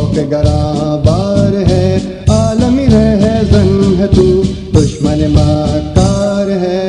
کے گرابار ہے، عالمی رہزن ہے تو، دشمن مکار ہے۔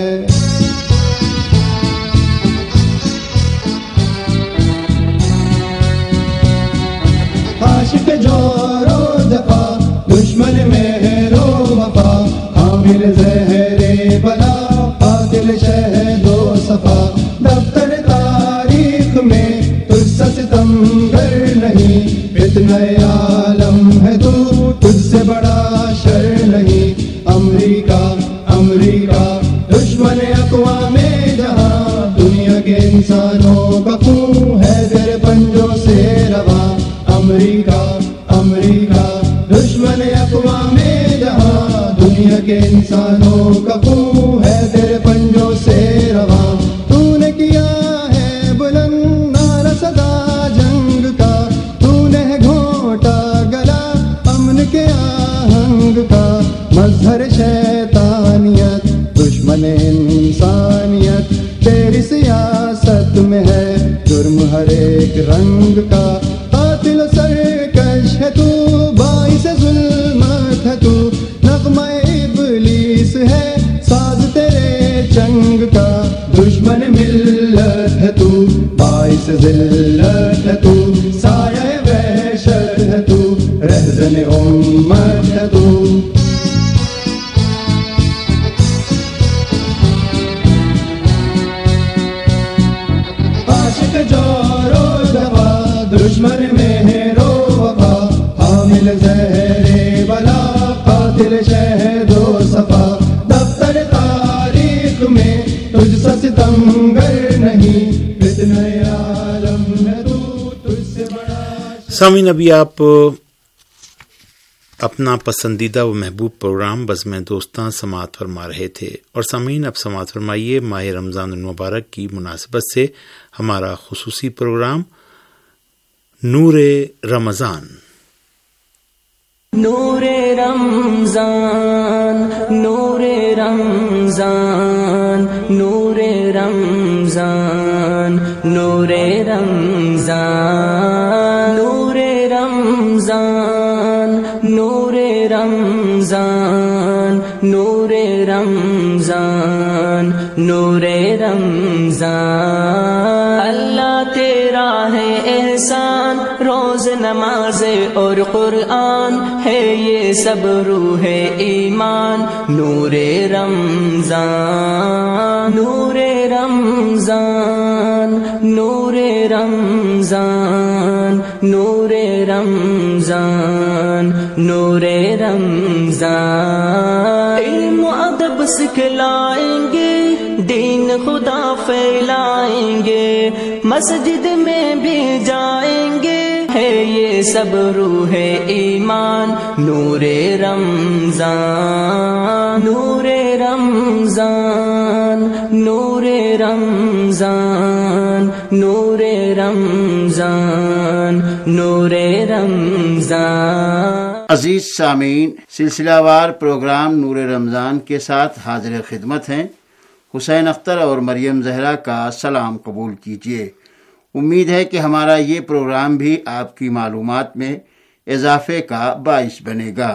عاشق جور و دفا، دشمن مہر و وفا، حامل زہر بلا، قاتل شہد و صفا، دفتر تاریخ میں تجھ سے ستمگر نہیں، فتنہ عالم ہے تو، تجھ سے بڑا شر نہیں۔ امریکہ امریکہ دشمن اقوام جہاں، دنیا کے انسانوں کا خون ہے تیرے پنجوں سے رواں۔ امریکہ امریکہ دشمن اقوام جہاں، دنیا کے انسانوں کا خون ہے تیرے پنجوں سے رواں۔ تو نے کیا ہے بلند نعرہ صدا جنگ کا، تو نے گھونٹا گلا امن کے آہنگ کا، مظہر شیطانیت دشمن انسانیت، تیری سیاست میں ہے جرم ہر ایک رنگ کا، قاتل و سرکش ہے تو، باعث ظلمت ہے تو، نغمہ ابلیس ہے ساز تیرے چنگ کا، دشمن ملت ہے تو، باعث ذلت ہے تو، سایہ وحشت ہے تو، رہزن امت ہے تو۔ عاشق جور و دفا، دشمن مہر و وفا، حامل زہر بلا، قاتل شہد و صفا، دفتر تاریخ میں تجھ سے ستمگر نہیں، فتنہ عالم ہے تو، تجھ سے بڑا۔ سامعین، ابھی آپ اپنا پسندیدہ و محبوب پروگرام بزم دوستاں سماعت فرما رہے تھے، اور سامعین اب سماعت فرمائیے ماہ رمضان المبارک کی مناسبت سے ہمارا خصوصی پروگرام نور رمضان۔ نور رمضان نور رمضان نور رمضان نور رمضان نور رمضان نور رمضان نور رمضان نور رمضان، اللہ تیرا ہے احسان، روز نماز اور قرآن ہے یہ سب روح ایمان، نور رمضان نور رمضان نور رمضان نور رمضان نور رمضان، علم و ادب سکھلائیں گے، دین خدا پھیلائیں گے، مسجد میں بھی جائیں گے، ہے یہ سب روح ایمان، نور رمضان نور رمضان نور رمضان نور رمضان نور رمضان۔ عزیز سامعین، سلسلہ وار پروگرام نور رمضان کے ساتھ حاضر خدمت ہیں۔ حسین اختر اور مریم زہرا کا سلام قبول کیجیے۔ امید ہے کہ ہمارا یہ پروگرام بھی آپ کی معلومات میں اضافے کا باعث بنے گا۔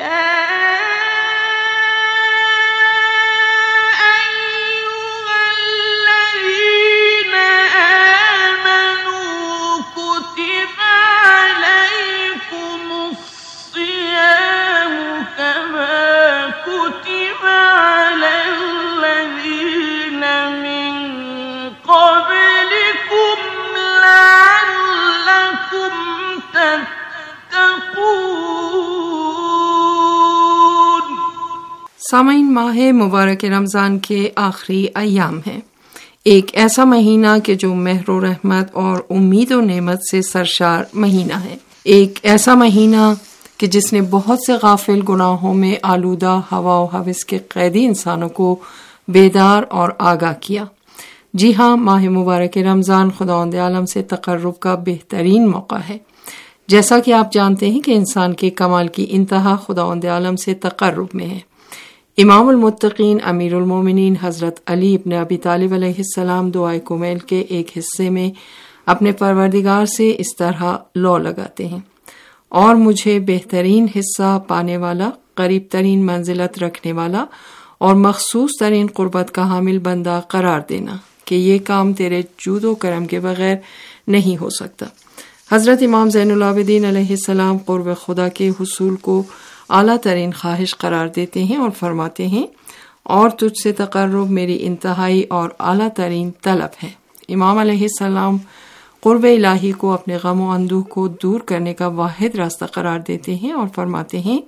سامعین، ماہ مبارک رمضان کے آخری ایام ہیں، ایک ایسا مہینہ کہ جو مہر و رحمت اور امید و نعمت سے سرشار مہینہ ہے، ایک ایسا مہینہ کہ جس نے بہت سے غافل گناہوں میں آلودہ ہوا و ہوس کے قیدی انسانوں کو بیدار اور آگاہ کیا۔ جی ہاں، ماہ مبارک رمضان خداوند عالم سے تقرب کا بہترین موقع ہے۔ جیسا کہ آپ جانتے ہیں کہ انسان کے کمال کی انتہا خداوند عالم سے تقرب میں ہے۔ امام المتقین امیر المومنین حضرت علی ابن ابی طالب علیہ السلام دعائے کمیل کے ایک حصے میں اپنے پروردگار سے اس طرح لو لگاتے ہیں: اور مجھے بہترین حصہ پانے والا، قریب ترین منزلت رکھنے والا اور مخصوص ترین قربت کا حامل بندہ قرار دینا کہ یہ کام تیرے جود و کرم کے بغیر نہیں ہو سکتا۔ حضرت امام زین العابدین علیہ السلام قرب خدا کے حصول کو اعلیٰ ترین خواہش قرار دیتے ہیں اور فرماتے ہیں، اور تجھ سے تقرب میری انتہائی اور اعلیٰ ترین طلب ہے۔ امام علیہ السلام قرب الہی کو اپنے غم و اندوہ کو دور کرنے کا واحد راستہ قرار دیتے ہیں اور فرماتے ہیں،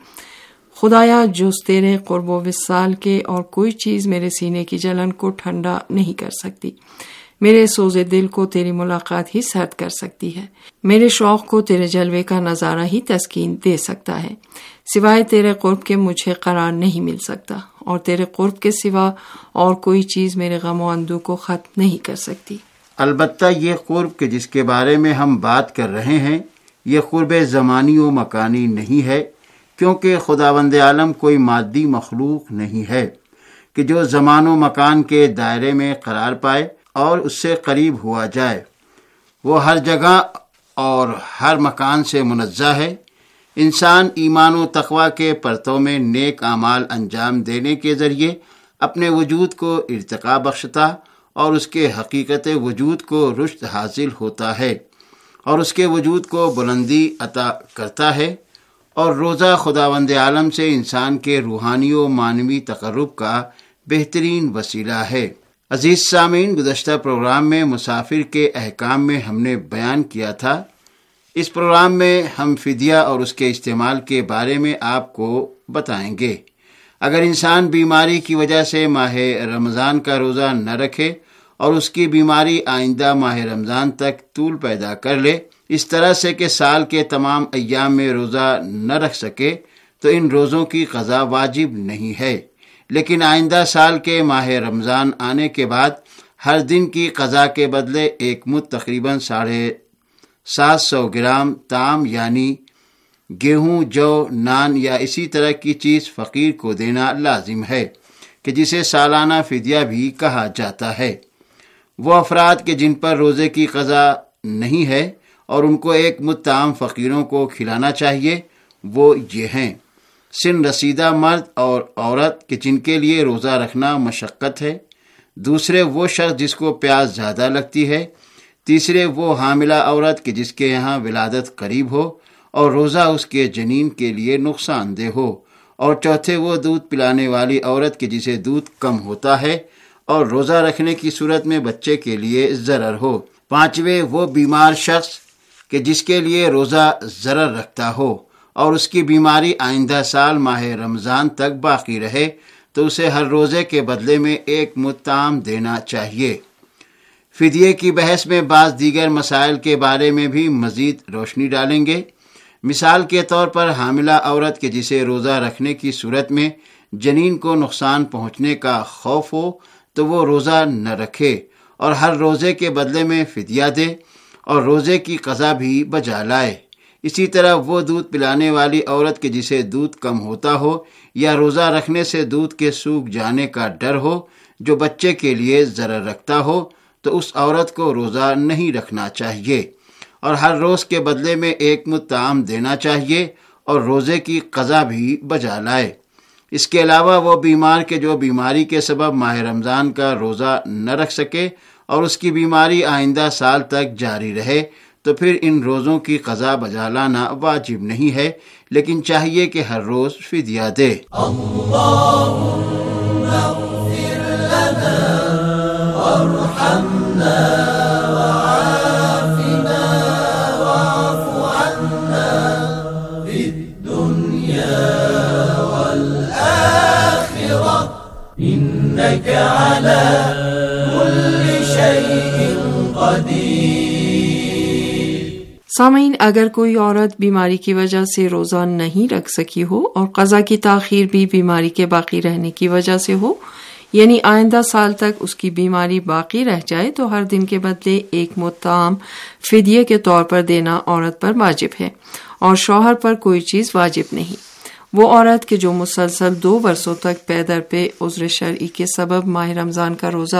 خدایا جز تیرے قرب و وصال کے اور کوئی چیز میرے سینے کی جلن کو ٹھنڈا نہیں کر سکتی، میرے سوز دل کو تیری ملاقات ہی سرد کر سکتی ہے، میرے شوق کو تیرے جلوے کا نظارہ ہی تسکین دے سکتا ہے، سوائے تیرے قرب کے مجھے قرار نہیں مل سکتا، اور تیرے قرب کے سوا اور کوئی چیز میرے غم و اندوہ کو ختم نہیں کر سکتی۔ البتہ یہ قرب کے جس کے بارے میں ہم بات کر رہے ہیں، یہ قرب زمانی و مکانی نہیں ہے، کیونکہ خداوند عالم کوئی مادی مخلوق نہیں ہے کہ جو زمان و مکان کے دائرے میں قرار پائے اور اس سے قریب ہوا جائے۔ وہ ہر جگہ اور ہر مکان سے منزہ ہے۔ انسان ایمان و تقوی کے پرتو میں نیک اعمال انجام دینے کے ذریعے اپنے وجود کو ارتقا بخشتا اور اس کے حقیقت وجود کو رشد حاصل ہوتا ہے اور اس کے وجود کو بلندی عطا کرتا ہے، اور روزہ خداوند عالم سے انسان کے روحانی و معنوی تقرب کا بہترین وسیلہ ہے۔ عزیز سامعین، گزشتہ پروگرام میں مسافر کے احکام میں ہم نے بیان کیا تھا۔ اس پروگرام میں ہم فدیہ اور اس کے استعمال کے بارے میں آپ کو بتائیں گے۔ اگر انسان بیماری کی وجہ سے ماہ رمضان کا روزہ نہ رکھے اور اس کی بیماری آئندہ ماہ رمضان تک طول پیدا کر لے، اس طرح سے کہ سال کے تمام ایام میں روزہ نہ رکھ سکے، تو ان روزوں کی قضا واجب نہیں ہے، لیکن آئندہ سال کے ماہ رمضان آنے کے بعد ہر دن کی قضا کے بدلے ایک مد تقریباً 750 گرام تام یعنی گیہوں، جو، نان یا اسی طرح کی چیز فقیر کو دینا لازم ہے، کہ جسے سالانہ فدیہ بھی کہا جاتا ہے۔ وہ افراد کہ جن پر روزے کی قضا نہیں ہے اور ان کو ایک مد طعام فقیروں کو کھلانا چاہیے، وہ یہ ہیں: سن رسیدہ مرد اور عورت کہ جن کے لیے روزہ رکھنا مشقت ہے، دوسرے وہ شخص جس کو پیاس زیادہ لگتی ہے، تیسرے وہ حاملہ عورت کہ جس کے یہاں ولادت قریب ہو اور روزہ اس کے جنین کے لیے نقصان دہ ہو، اور چوتھے وہ دودھ پلانے والی عورت کہ جسے دودھ کم ہوتا ہے اور روزہ رکھنے کی صورت میں بچے کے لیے ضرر ہو، پانچویں وہ بیمار شخص کہ جس کے لیے روزہ ضرر رکھتا ہو اور اس کی بیماری آئندہ سال ماہ رمضان تک باقی رہے، تو اسے ہر روزے کے بدلے میں ایک مد طعام دینا چاہیے۔ فدیے کی بحث میں بعض دیگر مسائل کے بارے میں بھی مزید روشنی ڈالیں گے۔ مثال کے طور پر حاملہ عورت کے جسے روزہ رکھنے کی صورت میں جنین کو نقصان پہنچنے کا خوف ہو تو وہ روزہ نہ رکھے اور ہر روزے کے بدلے میں فدیہ دے اور روزے کی قضا بھی بجا لائے۔ اسی طرح وہ دودھ پلانے والی عورت کے جسے دودھ کم ہوتا ہو یا روزہ رکھنے سے دودھ کے سوکھ جانے کا ڈر ہو، جو بچے کے لیے ضرر رکھتا ہو، تو اس عورت کو روزہ نہیں رکھنا چاہیے اور ہر روز کے بدلے میں ایک مد طعام دینا چاہیے اور روزے کی قضا بھی بجا لائے۔ اس کے علاوہ وہ بیمار کے جو بیماری کے سبب ماہ رمضان کا روزہ نہ رکھ سکے اور اس کی بیماری آئندہ سال تک جاری رہے، تو پھر ان روزوں کی قضا بجا لانا واجب نہیں ہے، لیکن چاہیے کہ ہر روز فدیہ دے۔ سامعین، اگر کوئی عورت بیماری کی وجہ سے روزہ نہیں رکھ سکی ہو اور قضا کی تاخیر بھی بیماری کے باقی رہنے کی وجہ سے ہو، یعنی آئندہ سال تک اس کی بیماری باقی رہ جائے، تو ہر دن کے بدلے ایک مد طعام فدیے کے طور پر دینا عورت پر واجب ہے اور شوہر پر کوئی چیز واجب نہیں۔ وہ عورت کہ جو مسلسل 2 برسوں تک پے در پے عذر شرعی کے سبب ماہ رمضان کا روزہ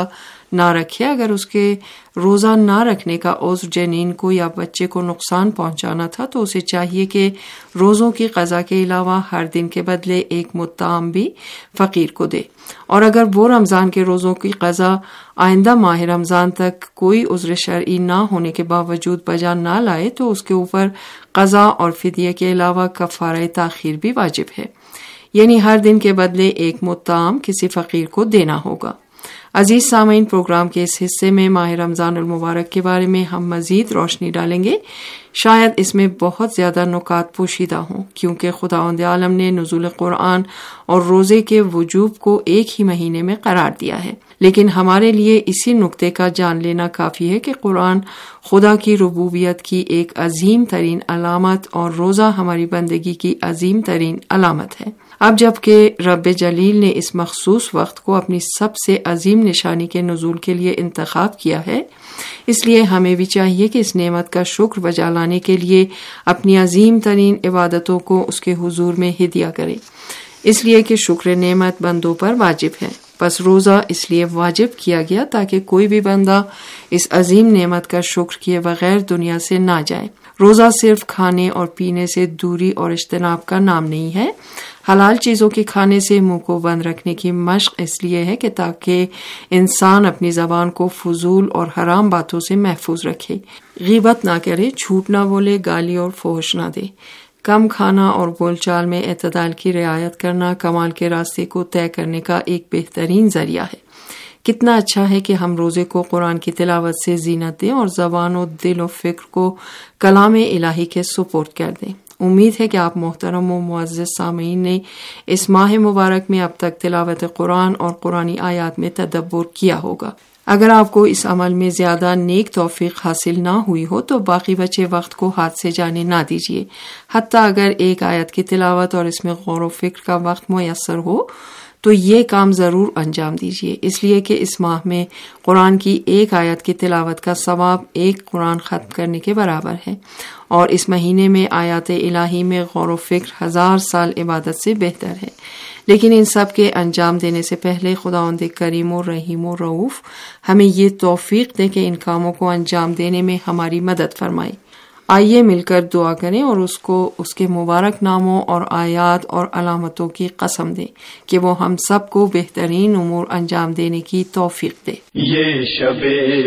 نہ رکھے۔ اگر اس کے روزہ نہ رکھنے کا عذر جنین کو یا بچے کو نقصان پہنچانا تھا تو اسے چاہیے کہ روزوں کی قضا کے علاوہ ہر دن کے بدلے ایک مد طعام بھی فقیر کو دے، اور اگر وہ رمضان کے روزوں کی قضا آئندہ ماہ رمضان تک کوئی عذر شرعی نہ ہونے کے باوجود بجا نہ لائے تو اس کے اوپر قضا اور فدیے کے علاوہ کفارہ تاخیر بھی واجب ہے، یعنی ہر دن کے بدلے ایک مد طعام کسی فقیر کو دینا ہوگا۔ عزیز سامعین، پروگرام کے اس حصے میں ماہ رمضان المبارک کے بارے میں ہم مزید روشنی ڈالیں گے۔ شاید اس میں بہت زیادہ نکات پوشیدہ ہوں، کیونکہ خداوند عالم نے نزول قرآن اور روزے کے وجوب کو ایک ہی مہینے میں قرار دیا ہے، لیکن ہمارے لیے اسی نقطے کا جان لینا کافی ہے کہ قرآن خدا کی ربوبیت کی ایک عظیم ترین علامت اور روزہ ہماری بندگی کی عظیم ترین علامت ہے۔ اب جبکہ رب جلیل نے اس مخصوص وقت کو اپنی سب سے عظیم نشانی کے نزول کے لیے انتخاب کیا ہے، اس لیے ہمیں بھی چاہیے کہ اس نعمت کا شکر بجا لانے کے لیے اپنی عظیم ترین عبادتوں کو اس کے حضور میں ہدیہ کریں، اس لیے کہ شکر نعمت بندوں پر واجب ہے۔ پس روزہ اس لیے واجب کیا گیا تاکہ کوئی بھی بندہ اس عظیم نعمت کا شکر کیے بغیر دنیا سے نہ جائے۔ روزہ صرف کھانے اور پینے سے دوری اور اجتناب کا نام نہیں ہے، حلال چیزوں کے کھانے سے منہ کو بند رکھنے کی مشق اس لیے ہے کہ تاکہ انسان اپنی زبان کو فضول اور حرام باتوں سے محفوظ رکھے، غیبت نہ کرے، جھوٹ نہ بولے، گالی اور فحش نہ دے۔ کم کھانا اور بول چال میں اعتدال کی رعایت کرنا کمال کے راستے کو طے کرنے کا ایک بہترین ذریعہ ہے۔ کتنا اچھا ہے کہ ہم روزے کو قرآن کی تلاوت سے زینت دیں اور زبان و دل و فکر کو کلام الہی کے سپرد کر دیں۔ امید ہے کہ آپ محترم و معزز سامعین نے اس ماہ مبارک میں اب تک تلاوت قرآن اور قرآنی آیات میں تدبر کیا ہوگا۔ اگر آپ کو اس عمل میں زیادہ نیک توفیق حاصل نہ ہوئی ہو تو باقی بچے وقت کو ہاتھ سے جانے نہ دیجیے، حتیٰ اگر ایک آیت کی تلاوت اور اس میں غور و فکر کا وقت میسر ہو تو یہ کام ضرور انجام دیجیے، اس لیے کہ اس ماہ میں قرآن کی ایک آیت کی تلاوت کا ثواب ایک قرآن ختم کرنے کے برابر ہے، اور اس مہینے میں آیات الہی میں غور و فکر 1000 سال عبادت سے بہتر ہے۔ لیکن ان سب کے انجام دینے سے پہلے خداوند کریم و رحیم و رؤوف ہمیں یہ توفیق دے کہ ان کاموں کو انجام دینے میں ہماری مدد فرمائے۔ آئیے مل کر دعا کریں اور اس کو اس کے مبارک ناموں اور آیات اور علامتوں کی قسم دیں کہ وہ ہم سب کو بہترین امور انجام دینے کی توفیق دے۔ یہ شب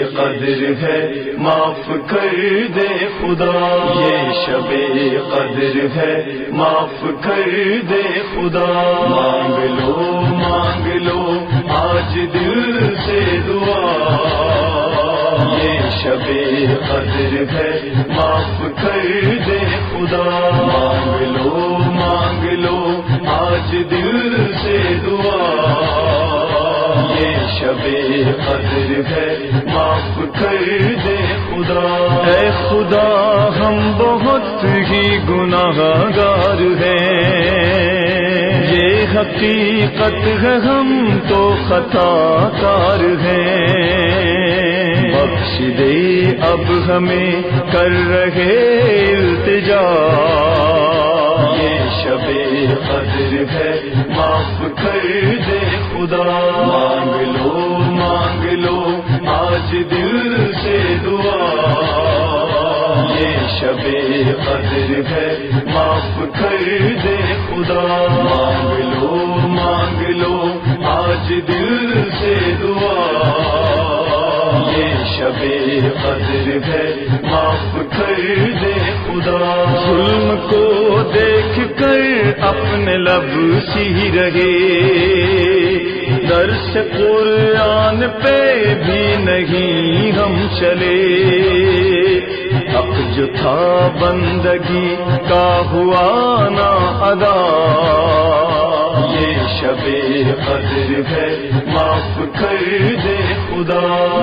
قدر ہے معاف کر دے خدا، یہ شب قدر ہے معاف کر دے خدا، مانگ لو آج دل سے دعا، یہ شب قدر ہے معاف کر دے خدا، مانگ لو آج دل سے دعا، یہ شب قدر ہے معاف کر دے خدا۔ اے خدا ہم بہت ہی گناہ گار ہیں، یہ حقیقت ہے ہم تو خطا کار ہیں، بخش دے اب ہمیں کر رہے التجا، یہ شب قدر ہے معاف کر دے خدا، مانگ لو آج دل سے دعا، یہ شب قدر ہے معاف کر دے خدا، مانگ لو آج دل سے دعا، یہ شب قدر ہے معاف کر دے خدا۔ ظلم کو دیکھ کر اپنے لب سی رہے، درس قرآن پہ بھی نہیں ہم چلے، حق جو تھا بندگی کا ہوا نہ ادا، یہ شب قدر ہے معاف کر دے خدا،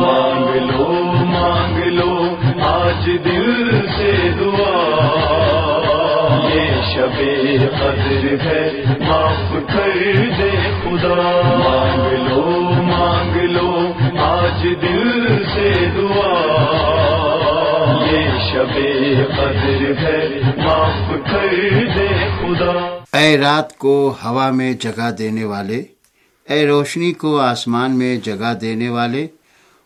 مانگ لو آج دل سے دعا، یہ شب قدر ہے معاف کر دے خدا، مانگ لو آج دل سے دعا، یہ شب قدر ہے معاف کر دے خدا۔ اے رات کو ہوا میں جگہ دینے والے، اے روشنی کو آسمان میں جگہ دینے والے،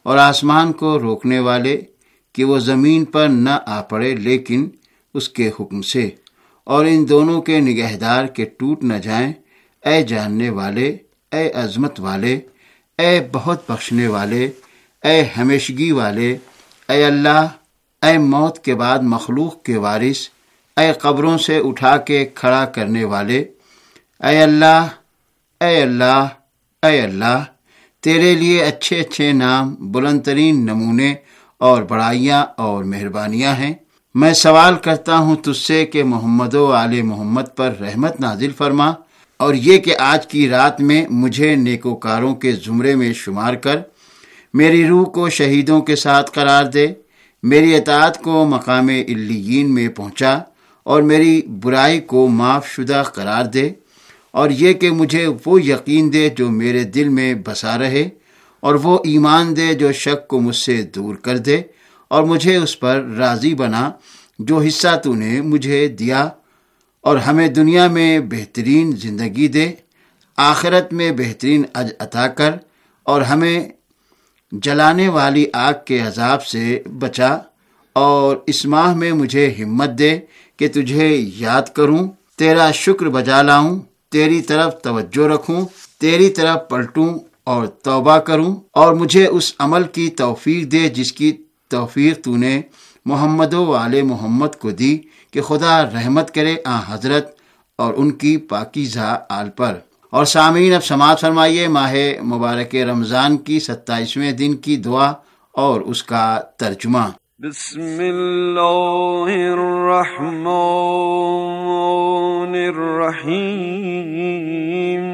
اور آسمان کو روکنے والے کہ وہ زمین پر نہ آ پڑے لیکن اس کے حکم سے، اور ان دونوں کے نگہدار کے ٹوٹ نہ جائیں۔ اے جاننے والے، اے عظمت والے، اے بہت بخشنے والے، اے ہمیشگی والے، اے اللہ، اے موت کے بعد مخلوق کے وارث، اے قبروں سے اٹھا کے کھڑا کرنے والے، اے اللہ، اے اللہ، اے اللہ، تیرے لیے اچھے اچھے نام، بلند ترین نمونے اور بڑائیاں اور مہربانیاں ہیں۔ میں سوال کرتا ہوں تجھ سے کہ محمد و آل محمد پر رحمت نازل فرما، اور یہ کہ آج کی رات میں مجھے نیکوکاروں کے زمرے میں شمار کر، میری روح کو شہیدوں کے ساتھ قرار دے، میری اطاعت کو مقام علیین میں پہنچا، اور میری برائی کو معاف شدہ قرار دے، اور یہ کہ مجھے وہ یقین دے جو میرے دل میں بسا رہے، اور وہ ایمان دے جو شک کو مجھ سے دور کر دے، اور مجھے اس پر راضی بنا جو حصہ تو نے مجھے دیا، اور ہمیں دنیا میں بہترین زندگی دے، آخرت میں بہترین اجر عطا کر، اور ہمیں جلانے والی آگ کے عذاب سے بچا، اور اس ماہ میں مجھے ہمت دے کہ تجھے یاد کروں، تیرا شکر بجا لاؤں، تیری طرف توجہ رکھوں، تیری طرف پلٹوں اور توبہ کروں، اور مجھے اس عمل کی توفیق دے جس کی توفیق تو نے محمد و آل محمد کو دی، کہ خدا رحمت کرے آن حضرت اور ان کی پاکیزہ آل پر۔ اور سامعین، اب سماعت فرمائیے ماہ مبارک رمضان کی 27ویں دن کی دعا اور اس کا ترجمہ۔ بسم اللہ الرحمن الرحیم،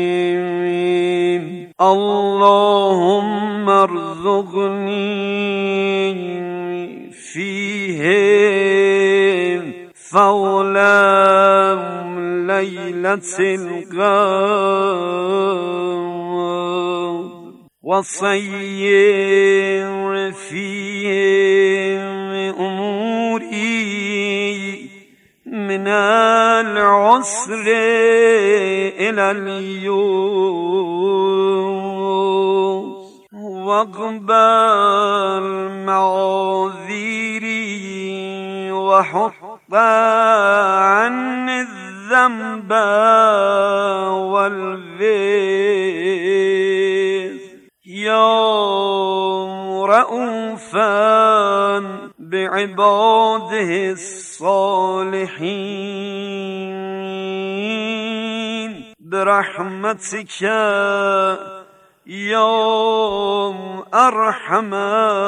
اللہم ارزقنی فیہ فضل لیلۃ القدر وصیر فیہ اموری من العسر الى اليسر واقبل معاذیری وحط عني الذنب والوزر يا رؤوفا بعباده الصالحين برحمتك يا أرحم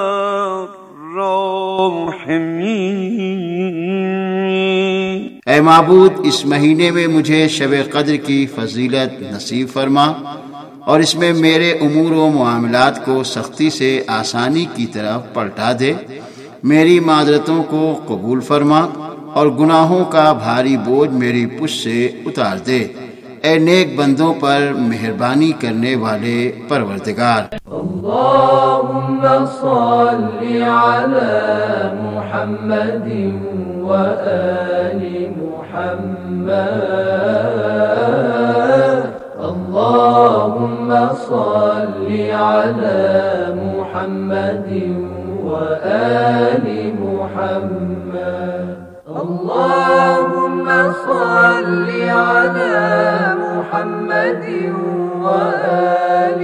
اے معبود، اس مہینے میں مجھے شب قدر کی فضیلت نصیب فرما، اور اس میں میرے امور و معاملات کو سختی سے آسانی کی طرف پلٹا دے، میری معذرتوں کو قبول فرما، اور گناہوں کا بھاری بوجھ میری پشت سے اتار دے، اے نیک بندوں پر مہربانی کرنے والے پروردگار۔ اللهم صل على محمد وآل محمد، اللهم صل على محمد وآل محمد، اللهم صل على محمد وآل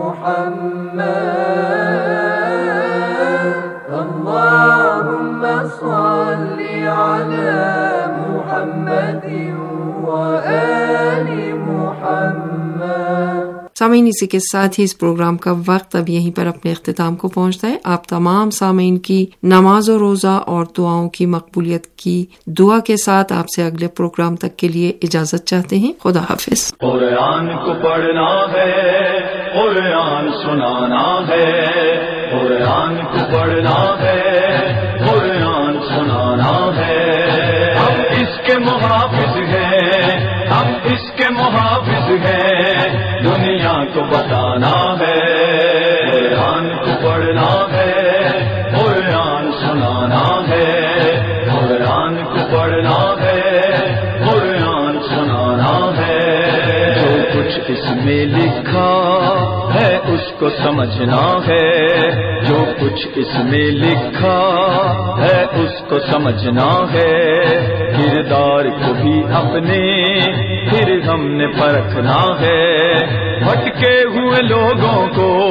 محمد، اللهم صل على محمد وآل محمد۔ سامعین، اسی کے ساتھ ہی اس پروگرام کا وقت اب یہیں پر اپنے اختتام کو پہنچتا ہے۔ آپ تمام سامعین کی نماز و روزہ اور دعاؤں کی مقبولیت کی دعا کے ساتھ آپ سے اگلے پروگرام تک کے لیے اجازت چاہتے ہیں۔ خدا حافظ۔ قرآن کو پڑھنا ہے، قرآن سنانا ہے، قرآن کو پڑھنا ہے، قرآن سنانا ہے، ہم اس کے محافظ ہیں، ہم اس کے محافظ ہیں، دنیا کو بتانا ہے، قرآن کو پڑھنا ہے، قرآن سنانا ہے، قرآن کو پڑھنا ہے، قرآن سنانا ہے، جو کچھ اس میں لکھا ہے اس کو سمجھنا ہے، جو کچھ اس میں لکھا ہے اس کو سمجھنا ہے، کردار کو بھی اپنے پھر ہم نے پرکھنا ہے، بھٹکے ہوئے لوگوں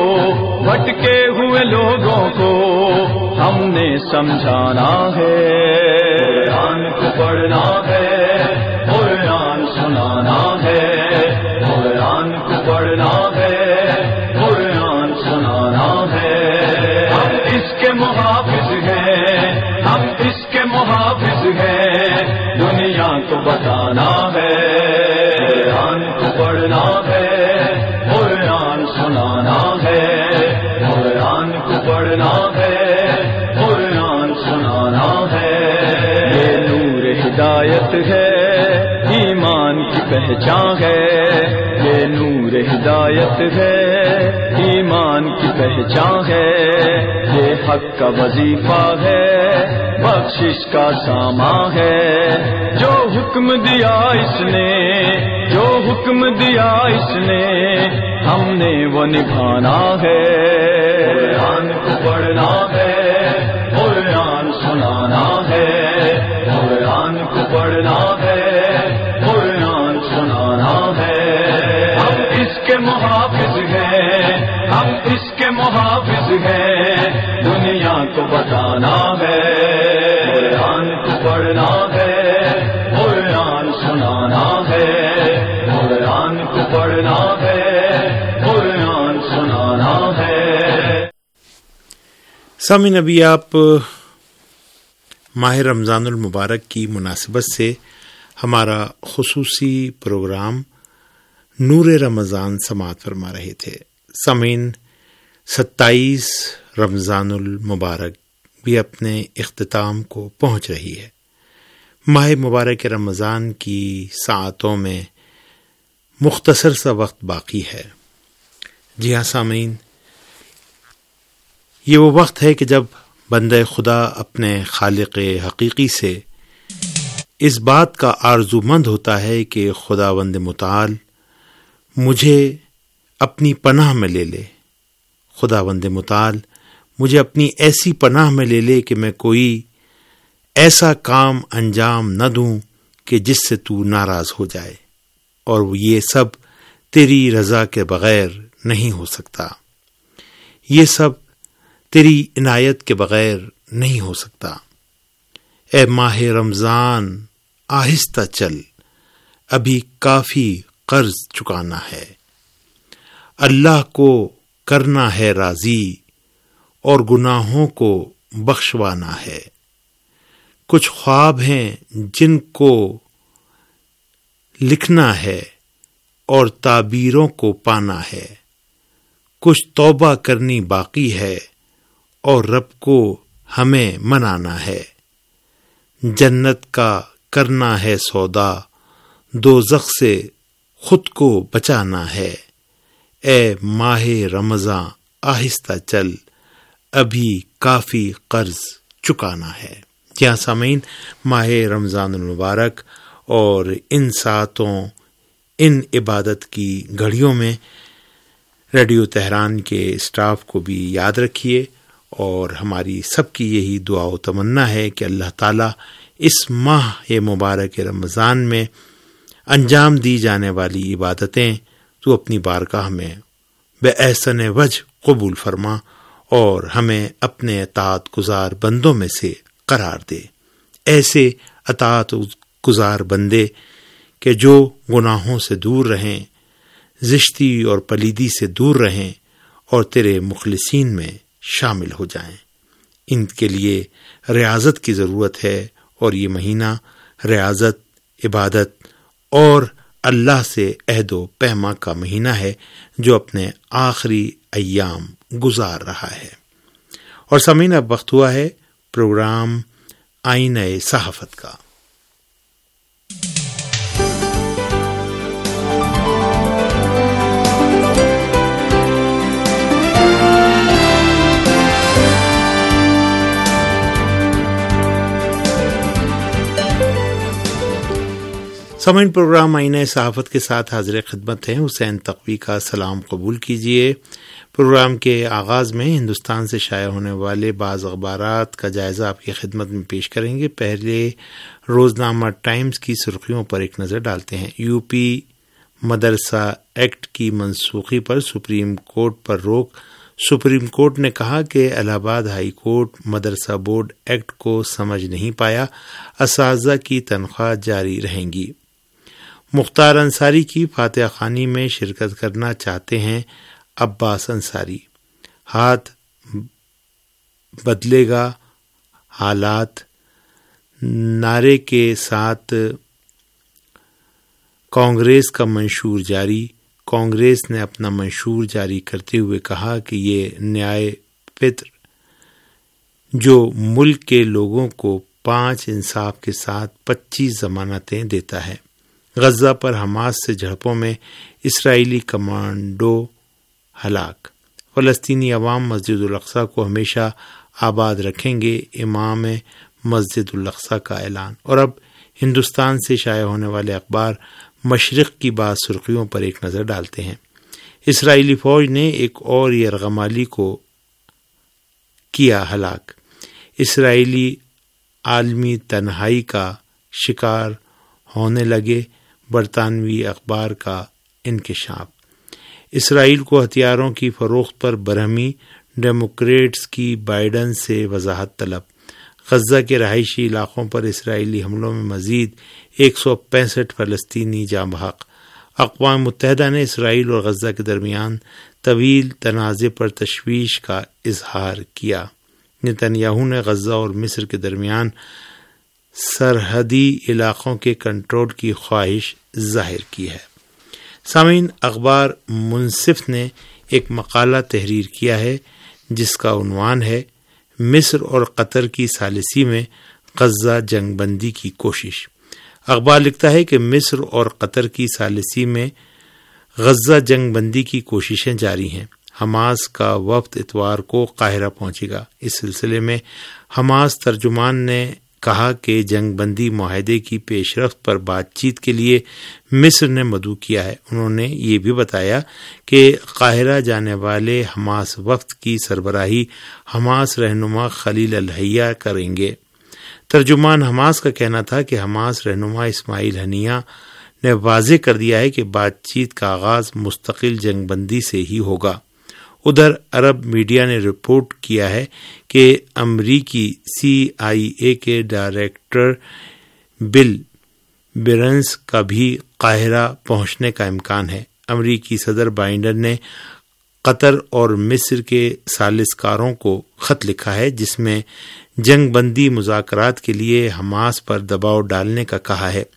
کو ہم نے سمجھانا ہے، قرآن کو پڑھنا ہے، قرآن سنانا ہے، قرآن کو پڑھنا ہے، قرآن سنانا ہے، ہم اس کے محافظ ہیں، دنیا کو بتانا ہے، قرآن کو پڑھنا ہے، قرآن سنانا ہے، قرآن کو پڑھنا ہے، قرآن سنانا ہے، یہ نور ہدایت ہے، ایمان کی پہچان ہے، یہ نور ہدایت ہے، ایمان کی پہچان ہے، یہ حق کا وظیفہ ہے، بخشش کا سامان ہے، جو حکم دیا اس نے ہم نے وہ نبھانا ہے، قرآن کو پڑھنا ہے، قرآن سنانا ہے، قرآن کو پڑھنا ہے، قرآن سنانا ہے، ہم اس کے محافظ ہیں، دنیا کو بتانا ہے، قرآن کو پڑھنا ہے، قرآن سنانا ہے، قرآن کو پڑھنا ہے، قرآن سنانا ہے۔ سامعین، ابھی آپ ماہ رمضان المبارک کی مناسبت سے ہمارا خصوصی پروگرام نور رمضان سماعت فرما رہے تھے۔ سامعین، 27 رمضان المبارک بھی اپنے اختتام کو پہنچ رہی ہے۔ ماہ مبارک رمضان کی ساعتوں میں مختصر سا وقت باقی ہے۔ جی ہاں سامعین، یہ وہ وقت ہے کہ جب بندہ خدا اپنے خالق حقیقی سے اس بات کا آرزو مند ہوتا ہے کہ خداوند متعال مجھے اپنی پناہ میں لے لے، خداوند متعال مجھے اپنی ایسی پناہ میں لے لے کہ میں کوئی ایسا کام انجام نہ دوں کہ جس سے تو ناراض ہو جائے، اور یہ سب تیری رضا کے بغیر نہیں ہو سکتا، یہ سب تیری عنایت کے بغیر نہیں ہو سکتا۔ اے ماہ رمضان آہستہ چل، ابھی کافی قرض چکانا ہے، اللہ کو کرنا ہے راضی اور گناہوں کو بخشوانا ہے، کچھ خواب ہیں جن کو لکھنا ہے اور تعبیروں کو پانا ہے، کچھ توبہ کرنی باقی ہے اور رب کو ہمیں منانا ہے، جنت کا کرنا ہے سودا، دوزخ سے خود کو بچانا ہے، اے ماہ رمضان آہستہ چل، ابھی کافی قرض چکانا ہے۔ جہاں سامعین، ماہ رمضان المبارک اور ان ساعتوں، ان عبادت کی گھڑیوں میں ریڈیو تہران کے اسٹاف کو بھی یاد رکھیے، اور ہماری سب کی یہی دعا و تمنا ہے کہ اللہ تعالیٰ اس ماہ مبارک رمضان میں انجام دی جانے والی عبادتیں تو اپنی بارگاہ میں بے احسن وجہ قبول فرما اور ہمیں اپنے اطاعت گزار بندوں میں سے قرار دے، ایسے اطاعت گزار بندے کہ جو گناہوں سے دور رہیں، زشتی اور پلیدی سے دور رہیں اور تیرے مخلصین میں شامل ہو جائیں۔ ان کے لیے ریاضت کی ضرورت ہے، اور یہ مہینہ ریاضت، عبادت اور اللہ سے عہد و پیما کا مہینہ ہے جو اپنے آخری ایام گزار رہا ہے۔ اور سامعین، اب وقت ہوا ہے پروگرام آئینہ صحافت کا۔ سامعین، پروگرام آئینہ صحافت کے ساتھ حاضر خدمت ہیں، حسین تقوی کا سلام قبول کیجیے۔ پروگرام کے آغاز میں ہندوستان سے شائع ہونے والے بعض اخبارات کا جائزہ آپ کی خدمت میں پیش کریں گے۔ پہلے روزنامہ ٹائمز کی سرخیوں پر ایک نظر ڈالتے ہیں۔ یو پی مدرسہ ایکٹ کی منسوخی پر سپریم کورٹ پر روک۔ سپریم کورٹ نے کہا کہ Allahabad high court Madrasa board act کو سمجھ نہیں پایا، اساتذہ کی تنخواہ جاری رہیں گی۔ مختار انصاری کی فاتحہ خوانی میں شرکت کرنا چاہتے ہیں عباس انصاری۔ ہاتھ بدلے گا حالات نعرے کے ساتھ کانگریس کا منشور جاری۔ کانگریس نے اپنا منشور جاری کرتے ہوئے کہا کہ یہ نیائے پتر جو ملک کے لوگوں کو 5 انصاف کے ساتھ 25 ضمانتیں دیتا ہے۔ غزہ پر حماس سے جھڑپوں میں اسرائیلی کمانڈو ہلاک۔ فلسطینی عوام مسجد الاقصی کو ہمیشہ آباد رکھیں گے، امام مسجد الاقصی کا اعلان۔ اور اب ہندوستان سے شائع ہونے والے اخبار مشرق کی بعض سرخیوں پر ایک نظر ڈالتے ہیں۔ اسرائیلی فوج نے ایک اور یرغمالی کو کیا ہلاک۔ اسرائیلی عالمی تنہائی کا شکار ہونے لگے، برطانوی اخبار کا انکشاف۔ اسرائیل کو ہتھیاروں کی فروخت پر برہمی، ڈیموکریٹس کی بائیڈن سے وضاحت طلب۔ غزہ کے رہائشی علاقوں پر اسرائیلی حملوں میں مزید 165 فلسطینی جاں بحق۔ اقوام متحدہ نے اسرائیل اور غزہ کے درمیان طویل تنازع پر تشویش کا اظہار کیا۔ نتنیاہو نے غزہ اور مصر کے درمیان سرحدی علاقوں کے کنٹرول کی خواہش ظاہر کی ہے۔ سامعین، اخبار منصف نے ایک مقالہ تحریر کیا ہے جس کا عنوان ہے مصر اور قطر کی ثالثی میں غزہ جنگ بندی کی کوشش۔ اخبار لکھتا ہے کہ مصر اور قطر کی ثالثی میں غزہ جنگ بندی کی کوششیں جاری ہیں۔ حماس کا وفد اتوار کو قاہرہ پہنچے گا۔ اس سلسلے میں حماس ترجمان نے کہا کہ جنگ بندی معاہدے کی پیش رفت پر بات چیت کے لیے مصر نے مدعو کیا ہے۔ انہوں نے یہ بھی بتایا کہ قاہرہ جانے والے حماس وفد کی سربراہی حماس رہنما خلیل الحیہ کریں گے۔ ترجمان حماس کا کہنا تھا کہ حماس رہنما اسماعیل ہنیہ نے واضح کر دیا ہے کہ بات چیت کا آغاز مستقل جنگ بندی سے ہی ہوگا۔ ادھر عرب میڈیا نے رپورٹ کیا ہے کہ امریکی CIA کے ڈائریکٹر بل برنس کا بھی قاہرہ پہنچنے کا امکان ہے۔ امریکی صدر بائیڈن نے قطر اور مصر کے ثالثکاروں کو خط لکھا ہے جس میں جنگ بندی مذاکرات کے لیے حماس پر دباؤ ڈالنے کا کہا ہے۔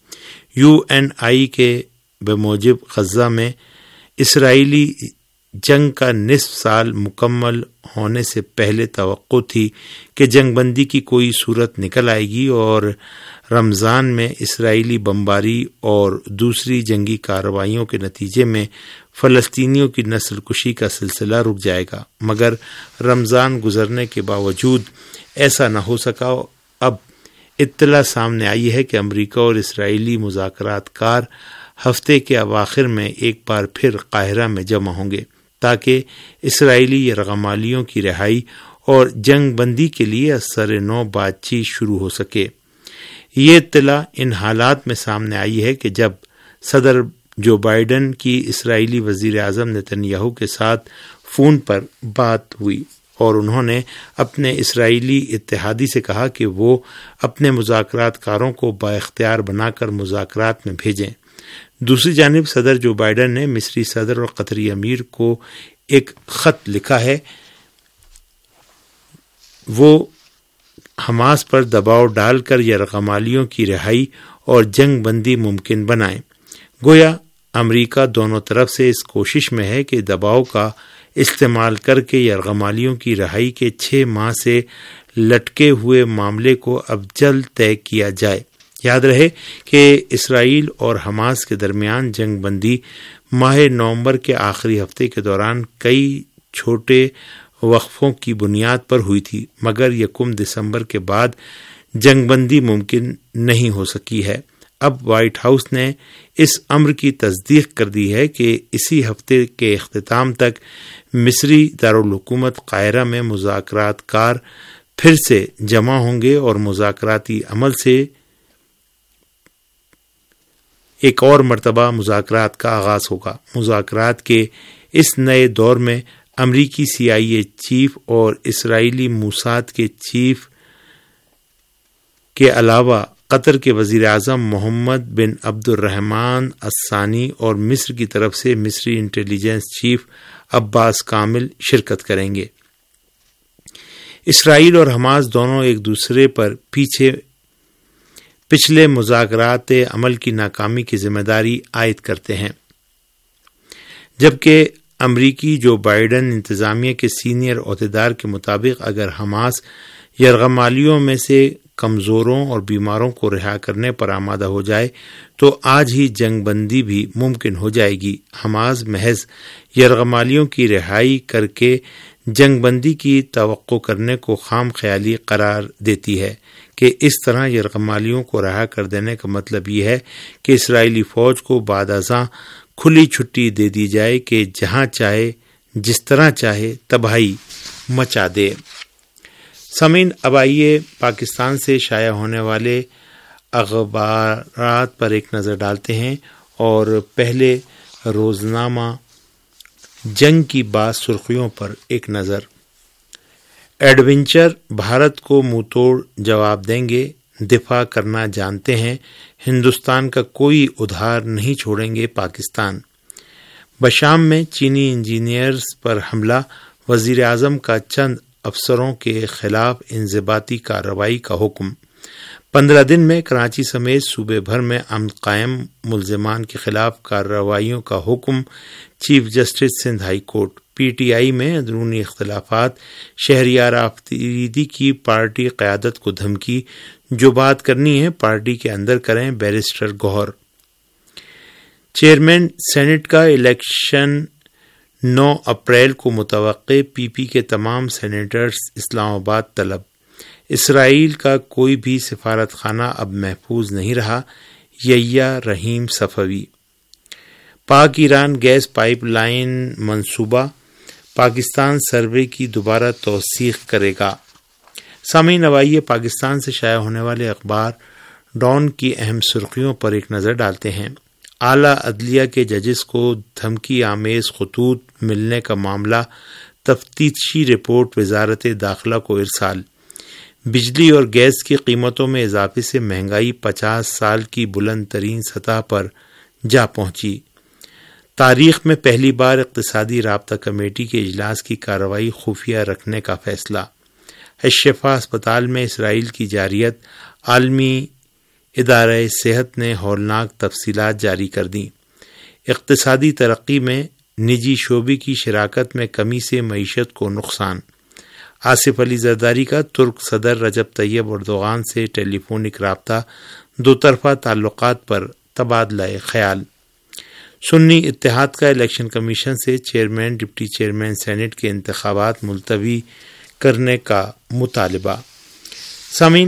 UNI کے بموجب غزہ میں اسرائیلی جنگ کا نصف سال مکمل ہونے سے پہلے توقع تھی کہ جنگ بندی کی کوئی صورت نکل آئے گی اور رمضان میں اسرائیلی بمباری اور دوسری جنگی کارروائیوں کے نتیجے میں فلسطینیوں کی نسل کشی کا سلسلہ رک جائے گا، مگر رمضان گزرنے کے باوجود ایسا نہ ہو سکا۔ اب اطلاع سامنے آئی ہے کہ امریکہ اور اسرائیلی مذاکرات کار ہفتے کے اواخر میں ایک بار پھر قاہرہ میں جمع ہوں گے تاکہ اسرائیلی یرغمالیوں کی رہائی اور جنگ بندی کے لیے اثر نو بات چیت شروع ہو سکے۔ یہ اطلاع ان حالات میں سامنے آئی ہے کہ جب صدر جو بائیڈن کی اسرائیلی وزیر اعظم نتنیاہو کے ساتھ فون پر بات ہوئی اور انہوں نے اپنے اسرائیلی اتحادی سے کہا کہ وہ اپنے مذاکرات کاروں کو بااختیار بنا کر مذاکرات میں بھیجیں۔ دوسری جانب صدر جو بائیڈن نے مصری صدر اور قطری امیر کو ایک خط لکھا ہے، وہ حماس پر دباؤ ڈال کر یرغمالیوں کی رہائی اور جنگ بندی ممکن بنائیں۔ گویا امریکہ دونوں طرف سے اس کوشش میں ہے کہ دباؤ کا استعمال کر کے یرغمالیوں کی رہائی کے 6 ماہ سے لٹکے ہوئے معاملے کو اب جلد طے کیا جائے۔ یاد رہے کہ اسرائیل اور حماس کے درمیان جنگ بندی ماہ نومبر کے آخری ہفتے کے دوران کئی چھوٹے وقفوں کی بنیاد پر ہوئی تھی، مگر 1 دسمبر کے بعد جنگ بندی ممکن نہیں ہو سکی ہے۔ اب وائٹ ہاؤس نے اس امر کی تصدیق کر دی ہے کہ اسی ہفتے کے اختتام تک مصری دارالحکومت قاہرہ میں مذاکرات کار پھر سے جمع ہوں گے اور مذاکراتی عمل سے ایک اور مرتبہ مذاکرات کا آغاز ہوگا۔ مذاکرات کے اس نئے دور میں امریکی CIA چیف اور اسرائیلی موساد کے چیف کے علاوہ قطر کے وزیر اعظم محمد بن عبد الرحمن الثانی اور مصر کی طرف سے مصری انٹیلیجنس چیف عباس کامل شرکت کریں گے۔ اسرائیل اور حماس دونوں ایک دوسرے پر پچھلے مذاکرات عمل کی ناکامی کی ذمہ داری عائد کرتے ہیں، جبکہ امریکی جو بائیڈن انتظامیہ کے سینئر عہدیدار کے مطابق اگر حماس یرغمالیوں میں سے کمزوروں اور بیماروں کو رہا کرنے پر آمادہ ہو جائے تو آج ہی جنگ بندی بھی ممکن ہو جائے گی۔ حماس محض یرغمالیوں کی رہائی کر کے جنگ بندی کی توقع کرنے کو خام خیالی قرار دیتی ہے کہ اس طرح یرغمالیوں کو رہا کر دینے کا مطلب یہ ہے کہ اسرائیلی فوج کو بعد ازاں کھلی چھٹی دے دی جائے کہ جہاں چاہے جس طرح چاہے تباہی مچا دے۔ سامعین، اب آئیے پاکستان سے شائع ہونے والے اخبارات پر ایک نظر ڈالتے ہیں اور پہلے روزنامہ جنگ کی بعض سرخیوں پر ایک نظر۔ ایڈونچر بھارت کو منہ توڑ جواب دیں گے، دفاع کرنا جانتے ہیں، ہندوستان کا کوئی ادھار نہیں چھوڑیں گے پاکستان۔ بشام میں چینی انجینئرز پر حملہ، وزیر اعظم کا چند افسروں کے خلاف انضباطی کارروائی کا حکم۔ 15 دن میں کراچی سمیت صوبے بھر میں امن قائم، ملزمان کے خلاف کارروائیوں کا حکم۔ Chief justice Sindh high court. PTI میں اندرونی اختلافات، شہریار آفریدی کی پارٹی قیادت کو دھمکی، جو بات کرنی ہے پارٹی کے اندر کریں، بیرسٹر گوہر۔ چیئرمین سینٹ کا الیکشن 9 اپریل کو متوقع، PP کے تمام سینیٹرز اسلام آباد طلب۔ اسرائیل کا کوئی بھی سفارت خانہ اب محفوظ نہیں رہا، یحییٰ رحیم صفوی۔ پاک ایران گیس پائپ لائن منصوبہ، پاکستان سروے کی دوبارہ توثیق کرے گا۔ سامعین، اب آئیے پاکستان سے شائع ہونے والے اخبار ڈان کی اہم سرخیوں پر ایک نظر ڈالتے ہیں۔ اعلیٰ عدلیہ کے ججز کو دھمکی آمیز خطوط ملنے کا معاملہ، تفتیشی رپورٹ وزارت داخلہ کو ارسال۔ بجلی اور گیس کی قیمتوں میں اضافے سے مہنگائی 50 سال کی بلند ترین سطح پر جا پہنچی۔ تاریخ میں پہلی بار اقتصادی رابطہ کمیٹی کے اجلاس کی کارروائی خفیہ رکھنے کا فیصلہ۔ الشفا اسپتال میں اسرائیل کی جارحیت، عالمی ادارہ صحت نے ہولناک تفصیلات جاری کر دیں۔ اقتصادی ترقی میں نجی شعبے کی شراکت میں کمی سے معیشت کو نقصان۔ آصف علی زرداری کا ترک صدر رجب طیب اردوغان سے ٹیلی فونک رابطہ، دو طرفہ تعلقات پر تبادلہ خیال۔ سنی اتحاد کا الیکشن کمیشن سے چیئرمین ڈپٹی چیئرمین سینٹ کے انتخابات ملتوی کرنے کا مطالبہ۔ سامعین،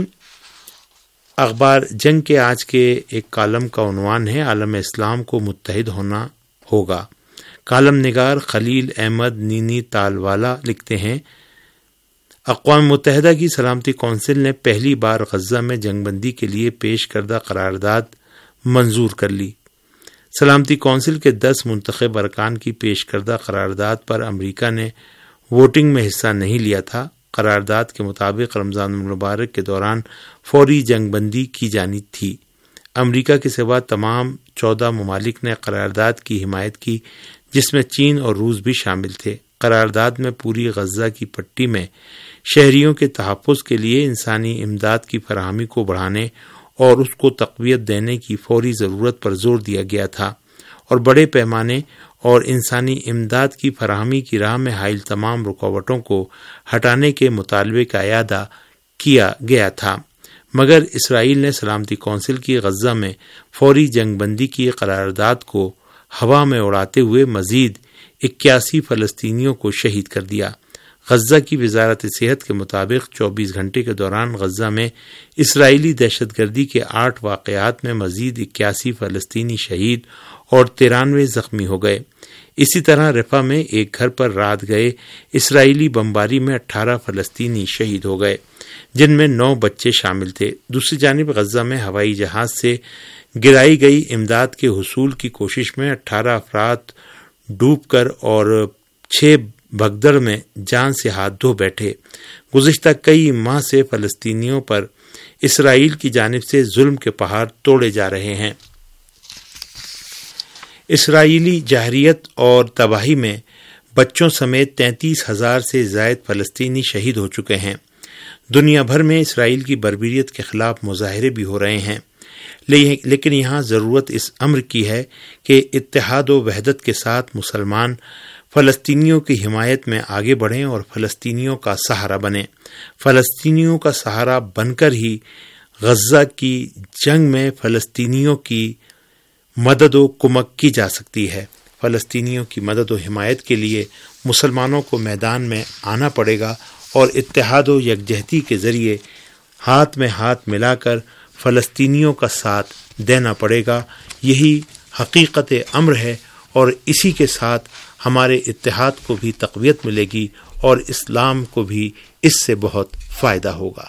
اخبار جنگ کے آج کے ایک کالم کا عنوان ہے عالم اسلام کو متحد ہونا ہوگا۔ کالم نگار خلیل احمد نینی تالوالا لکھتے ہیں، اقوام متحدہ کی سلامتی کونسل نے پہلی بار غزہ میں جنگ بندی کے لیے پیش کردہ قرارداد منظور کر لی۔ سلامتی کونسل کے 10 منتخب ارکان کی پیش کردہ قرارداد پر امریکہ نے ووٹنگ میں حصہ نہیں لیا تھا۔ قرارداد کے مطابق رمضان المبارک کے دوران فوری جنگ بندی کی جانی تھی۔ امریکہ کے سوا تمام 14 ممالک نے قرارداد کی حمایت کی، جس میں چین اور روس بھی شامل تھے۔ قرارداد میں پوری غزہ کی پٹی میں شہریوں کے تحفظ کے لیے انسانی امداد کی فراہمی کو بڑھانے اور اس کو تقویت دینے کی فوری ضرورت پر زور دیا گیا تھا، اور بڑے پیمانے اور انسانی امداد کی فراہمی کی راہ میں حائل تمام رکاوٹوں کو ہٹانے کے مطالبے کا اعادہ کیا گیا تھا۔ مگر اسرائیل نے سلامتی کونسل کی غزہ میں فوری جنگ بندی کی قرارداد کو ہوا میں اڑاتے ہوئے مزید 81 فلسطینیوں کو شہید کر دیا۔ غزہ کی وزارت صحت کے مطابق 24 گھنٹے کے دوران غزہ میں اسرائیلی دہشت گردی کے 8 واقعات میں مزید 81 فلسطینی شہید اور 93 زخمی ہو گئے۔ اسی طرح رفح میں ایک گھر پر رات گئے اسرائیلی بمباری میں 18 فلسطینی شہید ہو گئے، جن میں 9 بچے شامل تھے۔ دوسری جانب غزہ میں ہوائی جہاز سے گرائی گئی امداد کے حصول کی کوشش میں 18 افراد ڈوب کر اور 6 بھگدڑ میں جان سے ہاتھ دھو بیٹھے۔ گزشتہ کئی ماہ سے فلسطینیوں پر اسرائیل کی جانب سے ظلم کے پہاڑ توڑے جا رہے ہیں۔ اسرائیلی جارحیت اور تباہی میں بچوں سمیت 33,000 سے زائد فلسطینی شہید ہو چکے ہیں۔ دنیا بھر میں اسرائیل کی بربریت کے خلاف مظاہرے بھی ہو رہے ہیں، لیکن یہاں ضرورت اس امر کی ہے کہ اتحاد و وحدت کے ساتھ مسلمان فلسطینیوں کی حمایت میں آگے بڑھیں اور فلسطینیوں کا سہارا بنیں۔ فلسطینیوں کا سہارا بن کر ہی غزہ کی جنگ میں فلسطینیوں کی مدد و کمک کی جا سکتی ہے۔ فلسطینیوں کی مدد و حمایت کے لیے مسلمانوں کو میدان میں آنا پڑے گا اور اتحاد و یکجہتی کے ذریعے ہاتھ میں ہاتھ ملا کر فلسطینیوں کا ساتھ دینا پڑے گا۔ یہی حقیقت امر ہے اور اسی کے ساتھ ہمارے اتحاد کو بھی تقویت ملے گی اور اسلام کو بھی اس سے بہت فائدہ ہوگا۔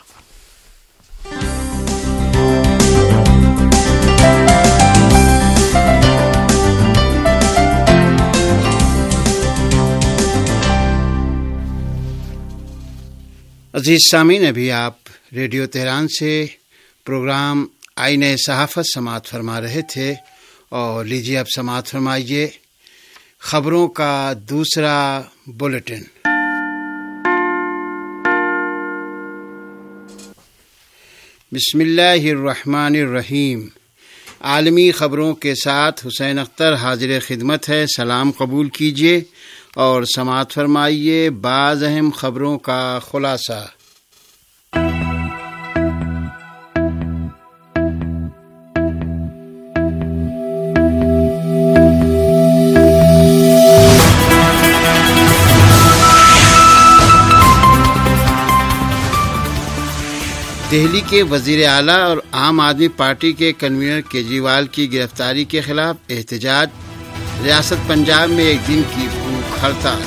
عزیز سامعین، ابھی آپ ریڈیو تہران سے پروگرام آئین صحافت سماعت فرما رہے تھے، اور لیجیے اب سماعت فرمائیے خبروں کا دوسرا بلیٹن۔ بسم اللہ الرحمن الرحیم۔ عالمی خبروں کے ساتھ حسین اختر حاضر خدمت ہے۔ سلام قبول کیجیے اور سماعت فرمائیے بعض اہم خبروں کا خلاصہ۔ دہلی کے وزیر اعلیٰ اور عام آدمی پارٹی کے کنوینر کیجریوال کی گرفتاری کے خلاف احتجاج۔ ریاست پنجاب میں ایک دن کی بھوک ہڑتال۔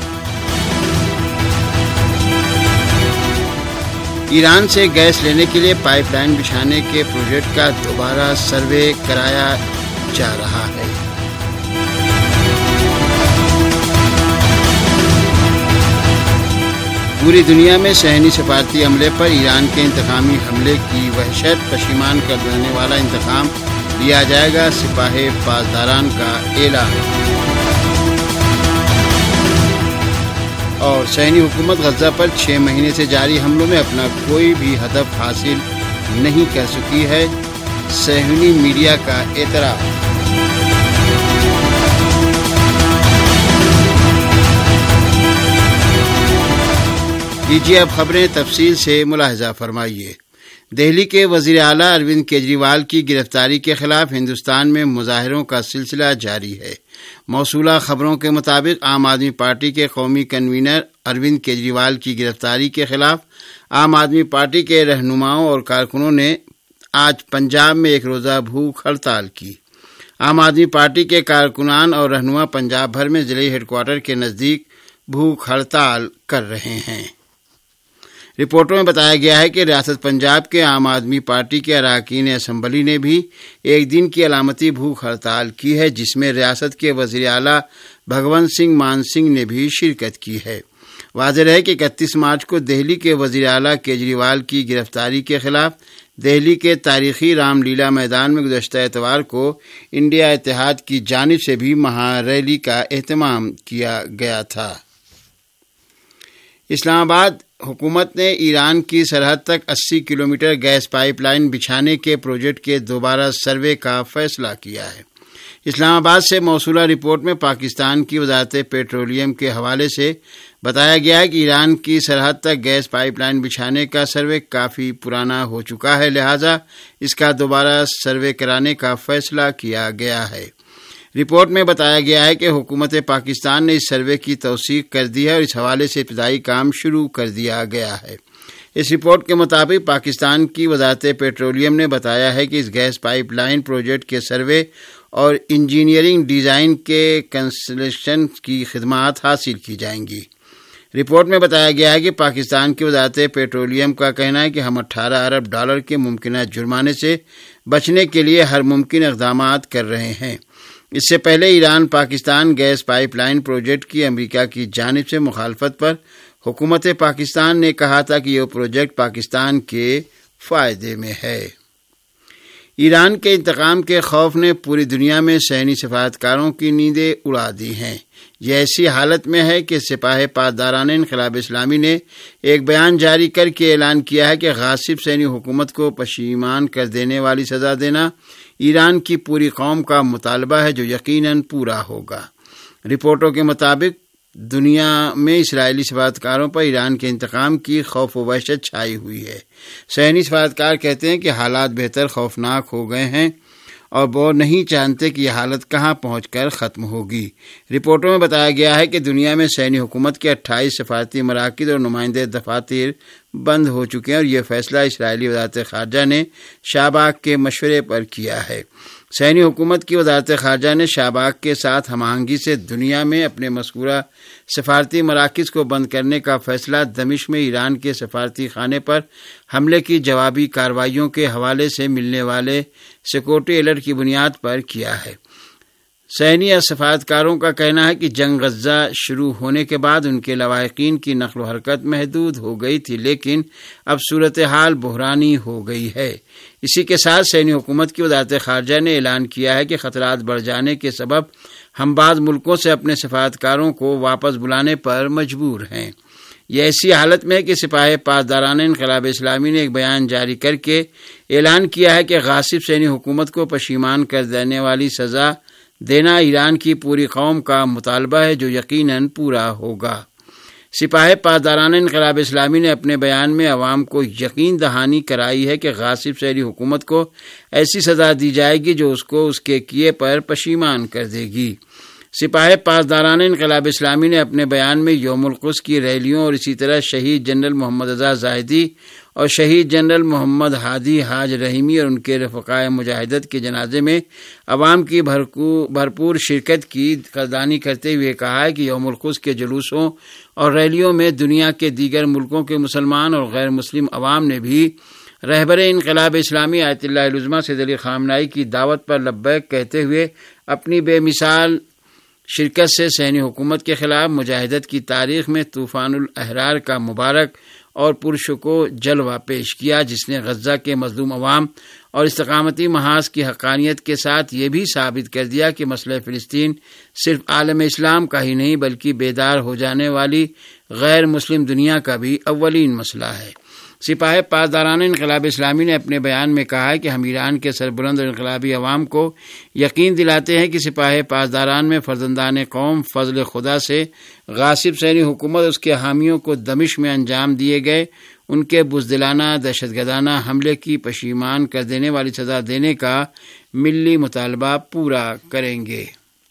ایران سے گیس لینے کے لیے پائپ لائن بچھانے کے پروجیکٹ کا دوبارہ سروے کرایا جا رہا ہے۔ پوری دنیا میں صہیونی سفارتی عملے پر ایران کے انتقامی حملے کی وحشت پشیمان کر دینے والا انتقام لیا جائے گا، سپاہ پاسداران کا اعلان۔ اور صہیونی حکومت غزہ پر 6 مہینے سے جاری حملوں میں اپنا کوئی بھی ہدف حاصل نہیں کر سکی ہے، صہیونی میڈیا کا اعتراف۔ لیجیے اب خبریں تفصیل سے ملاحظہ فرمائیے۔ دہلی کے وزیر اعلیٰ اروند کیجریوال کی گرفتاری کے خلاف ہندوستان میں مظاہروں کا سلسلہ جاری ہے۔ موصولہ خبروں کے مطابق عام آدمی پارٹی کے قومی کنوینر اروند کیجریوال کی گرفتاری کے خلاف عام آدمی پارٹی کے رہنماؤں اور کارکنوں نے آج پنجاب میں ایک روزہ بھوک ہڑتال کی۔ عام آدمی پارٹی کے کارکنان اور رہنما پنجاب بھر میں ضلعی ہیڈ کوارٹر کے نزدیک بھوک ہڑتال کر رہے ہیں۔ رپورٹوں میں بتایا گیا ہے کہ ریاست پنجاب کے عام آدمی پارٹی کے اراکین اسمبلی نے بھی ایک دن کی علامتی بھوک ہڑتال کی ہے، جس میں ریاست کے وزیر اعلیٰ بھگونت سنگھ مان سنگھ نے بھی شرکت کی ہے۔ واضح ہے کہ 31 مارچ کو دہلی کے وزیر اعلیٰ کیجریوال کی گرفتاری کے خلاف دہلی کے تاریخی رام لیلا میدان میں گزشتہ اتوار کو انڈیا اتحاد کی جانب سے بھی مہا ریلی کا اہتمام کیا گیا تھا۔ اسلام آباد حکومت نے ایران کی سرحد تک 80 کلومیٹر گیس پائپ لائن بچھانے کے پروجیکٹ کے دوبارہ سروے کا فیصلہ کیا ہے۔ اسلام آباد سے موصولہ رپورٹ میں پاکستان کی وزارت پیٹرولیم کے حوالے سے بتایا گیا ہے کہ ایران کی سرحد تک گیس پائپ لائن بچھانے کا سروے کافی پرانا ہو چکا ہے، لہذا اس کا دوبارہ سروے کرانے کا فیصلہ کیا گیا ہے۔ رپورٹ میں بتایا گیا ہے کہ حکومت پاکستان نے اس سروے کی توثیق کر دی ہے اور اس حوالے سے ابتدائی کام شروع کر دیا گیا ہے۔ اس رپورٹ کے مطابق پاکستان کی وزارت پیٹرولیم نے بتایا ہے کہ اس گیس پائپ لائن پروجیکٹ کے سروے اور انجینئرنگ ڈیزائن کے کنسلٹیشن کی خدمات حاصل کی جائیں گی۔ رپورٹ میں بتایا گیا ہے کہ پاکستان کی وزارت پیٹرولیم کا کہنا ہے کہ ہم $18 ارب کے ممکنہ جرمانے سے بچنے کے لیے ہر ممکن اقدامات کر رہے ہیں۔ اس سے پہلے Iran Pakistan gas pipe line project کی امریکہ کی جانب سے مخالفت پر حکومت پاکستان نے کہا تھا کہ یہ پروجیکٹ پاکستان کے فائدے میں ہے۔ ایران کے انتقام کے خوف نے پوری دنیا میں صہیونی سفارتکاروں کی نیندیں اڑا دی ہیں۔ یہ ایسی حالت میں ہے کہ سپاہ پاسداران انقلاب اسلامی نے ایک بیان جاری کر کے اعلان کیا ہے کہ غاصب صہیونی حکومت کو پشیمان کر دینے والی سزا دینا ایران کی پوری قوم کا مطالبہ ہے، جو یقیناً پورا ہوگا۔ رپورٹوں کے مطابق دنیا میں اسرائیلی سفارتکاروں پر ایران کے انتقام کی خوف و وحشت چھائی ہوئی ہے۔ صہیونی سفارتکار کہتے ہیں کہ حالات بہتر خوفناک ہو گئے ہیں اور وہ نہیں جانتے کہ یہ حالت کہاں پہنچ کر ختم ہوگی۔ رپورٹوں میں بتایا گیا ہے کہ دنیا میں صہیونی حکومت کے 28 سفارتی مراکز اور نمائندے دفاتر بند ہو چکے ہیں اور یہ فیصلہ اسرائیلی وزارت خارجہ نے شاباک کے مشورے پر کیا ہے۔ صہیونی حکومت کی وزارت خارجہ نے شاباک کے ساتھ ہم آہنگی سے دنیا میں اپنے مذکورہ سفارتی مراکز کو بند کرنے کا فیصلہ دمشق میں ایران کے سفارتی خانے پر حملے کی جوابی کارروائیوں کے حوالے سے ملنے والے سیکورٹی الرٹ کی بنیاد پر کیا ہے۔ صہیونی سفارتکاروں کا کہنا ہے کہ جنگ غزہ شروع ہونے کے بعد ان کے لواحقین کی نقل و حرکت محدود ہو گئی تھی، لیکن اب صورتحال بحرانی ہو گئی ہے۔ اسی کے ساتھ صہیونی حکومت کی وزارت خارجہ نے اعلان کیا ہے کہ خطرات بڑھ جانے کے سبب ہم بعض ملکوں سے اپنے سفارتکاروں کو واپس بلانے پر مجبور ہیں۔ یہ ایسی حالت میں ہے کہ سپاہ پاسداران انقلاب اسلامی نے ایک بیان جاری کر کے اعلان کیا ہے کہ غاصب صہیونی حکومت کو پشیمان کر دینے والی سزا دینا ایران کی پوری قوم کا مطالبہ ہے، جو یقیناً پورا ہوگا۔ سپاہ پاسداران انقلاب اسلامی نے اپنے بیان میں عوام کو یقین دہانی کرائی ہے کہ غاصب صہیونی حکومت کو ایسی سزا دی جائے گی جو اس کو اس کے کیے پر پشیمان کر دے گی۔ سپاہ پاسداران انقلاب اسلامی نے اپنے بیان میں یوم القدس کی ریلیوں اور اسی طرح شہید جنرل محمد رضا زاہدی اور شہید جنرل محمد ہادی حاج رحیمی اور ان کے رفقائے مجاہدت کے جنازے میں عوام کی بھرپور شرکت کی قدردانی کرتے ہوئے کہا ہے کہ یوم القدس کے جلوسوں اور ریلیوں میں دنیا کے دیگر ملکوں کے مسلمان اور غیر مسلم عوام نے بھی رہبر انقلاب اسلامی آیت اللہ العظمیٰ سید علی خامنہئی کی دعوت پر لبیک کہتے ہوئے اپنی بے مثال شرکت سے صہیونی حکومت کے خلاف مجاہدت کی تاریخ میں طوفان الاحرار کا مبارک اور پرشکو جلوہ پیش کیا، جس نے غزہ کے مظلوم عوام اور استقامتی محاذ کی حقانیت کے ساتھ یہ بھی ثابت کر دیا کہ مسئلہ فلسطین صرف عالم اسلام کا ہی نہیں بلکہ بیدار ہو جانے والی غیر مسلم دنیا کا بھی اولین مسئلہ ہے۔ سپاہ پاسداران انقلاب اسلامی نے اپنے بیان میں کہا ہے کہ ہم ایران کے سربلند اور انقلابی عوام کو یقین دلاتے ہیں کہ سپاہ پاسداران میں فرزندان قوم فضل خدا سے غاصب صہیونی حکومت اس کے حامیوں کو دمشق میں انجام دیے گئے ان کے بزدلانہ دہشت گردانہ حملے کی پشیمان کر دینے والی سزا دینے کا ملی مطالبہ پورا کریں گے۔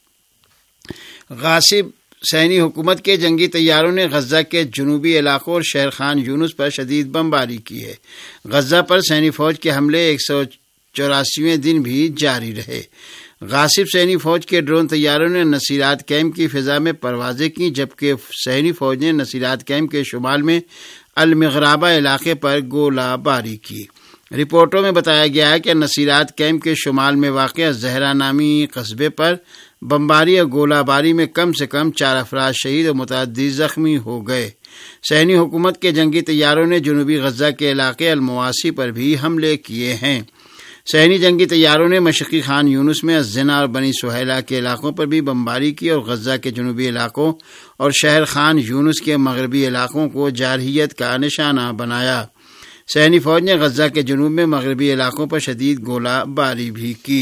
غاصب صہیونی حکومت کے جنگی طیاروں نے غزہ کے جنوبی علاقوں اور شہر خان یونس پر شدید بمباری کی ہے۔ غزہ پر صہیونی فوج کے حملے 184ویں دن بھی جاری رہے۔ غاصب صہیونی فوج کے ڈرون طیاروں نے نصیرات کیمپ کی فضا میں پروازیں کی، جبکہ صہیونی فوج نے نصیرات کیمپ کے شمال میں المغرابہ علاقے پر گولہ باری کی۔ رپورٹوں میں بتایا گیا ہے کہ نصیرات کیمپ کے شمال میں واقع زہرا نامی قصبے پر بمباری اور گولہ باری میں کم سے کم 4 افراد شہید اور متعدد زخمی ہو گئے۔ صہیونی حکومت کے جنگی طیاروں نے جنوبی غزہ کے علاقے المواسی پر بھی حملے کیے ہیں۔ صہیونی جنگی طیاروں نے مشرقی خان یونس میں الزنا اور بنی سہیلہ کے علاقوں پر بھی بمباری کی اور غزہ کے جنوبی علاقوں اور شہر خان یونس کے مغربی علاقوں کو جارحیت کا نشانہ بنایا۔ صہیونی فوج نے غزہ کے جنوب میں مغربی علاقوں پر شدید گولہ باری بھی کی۔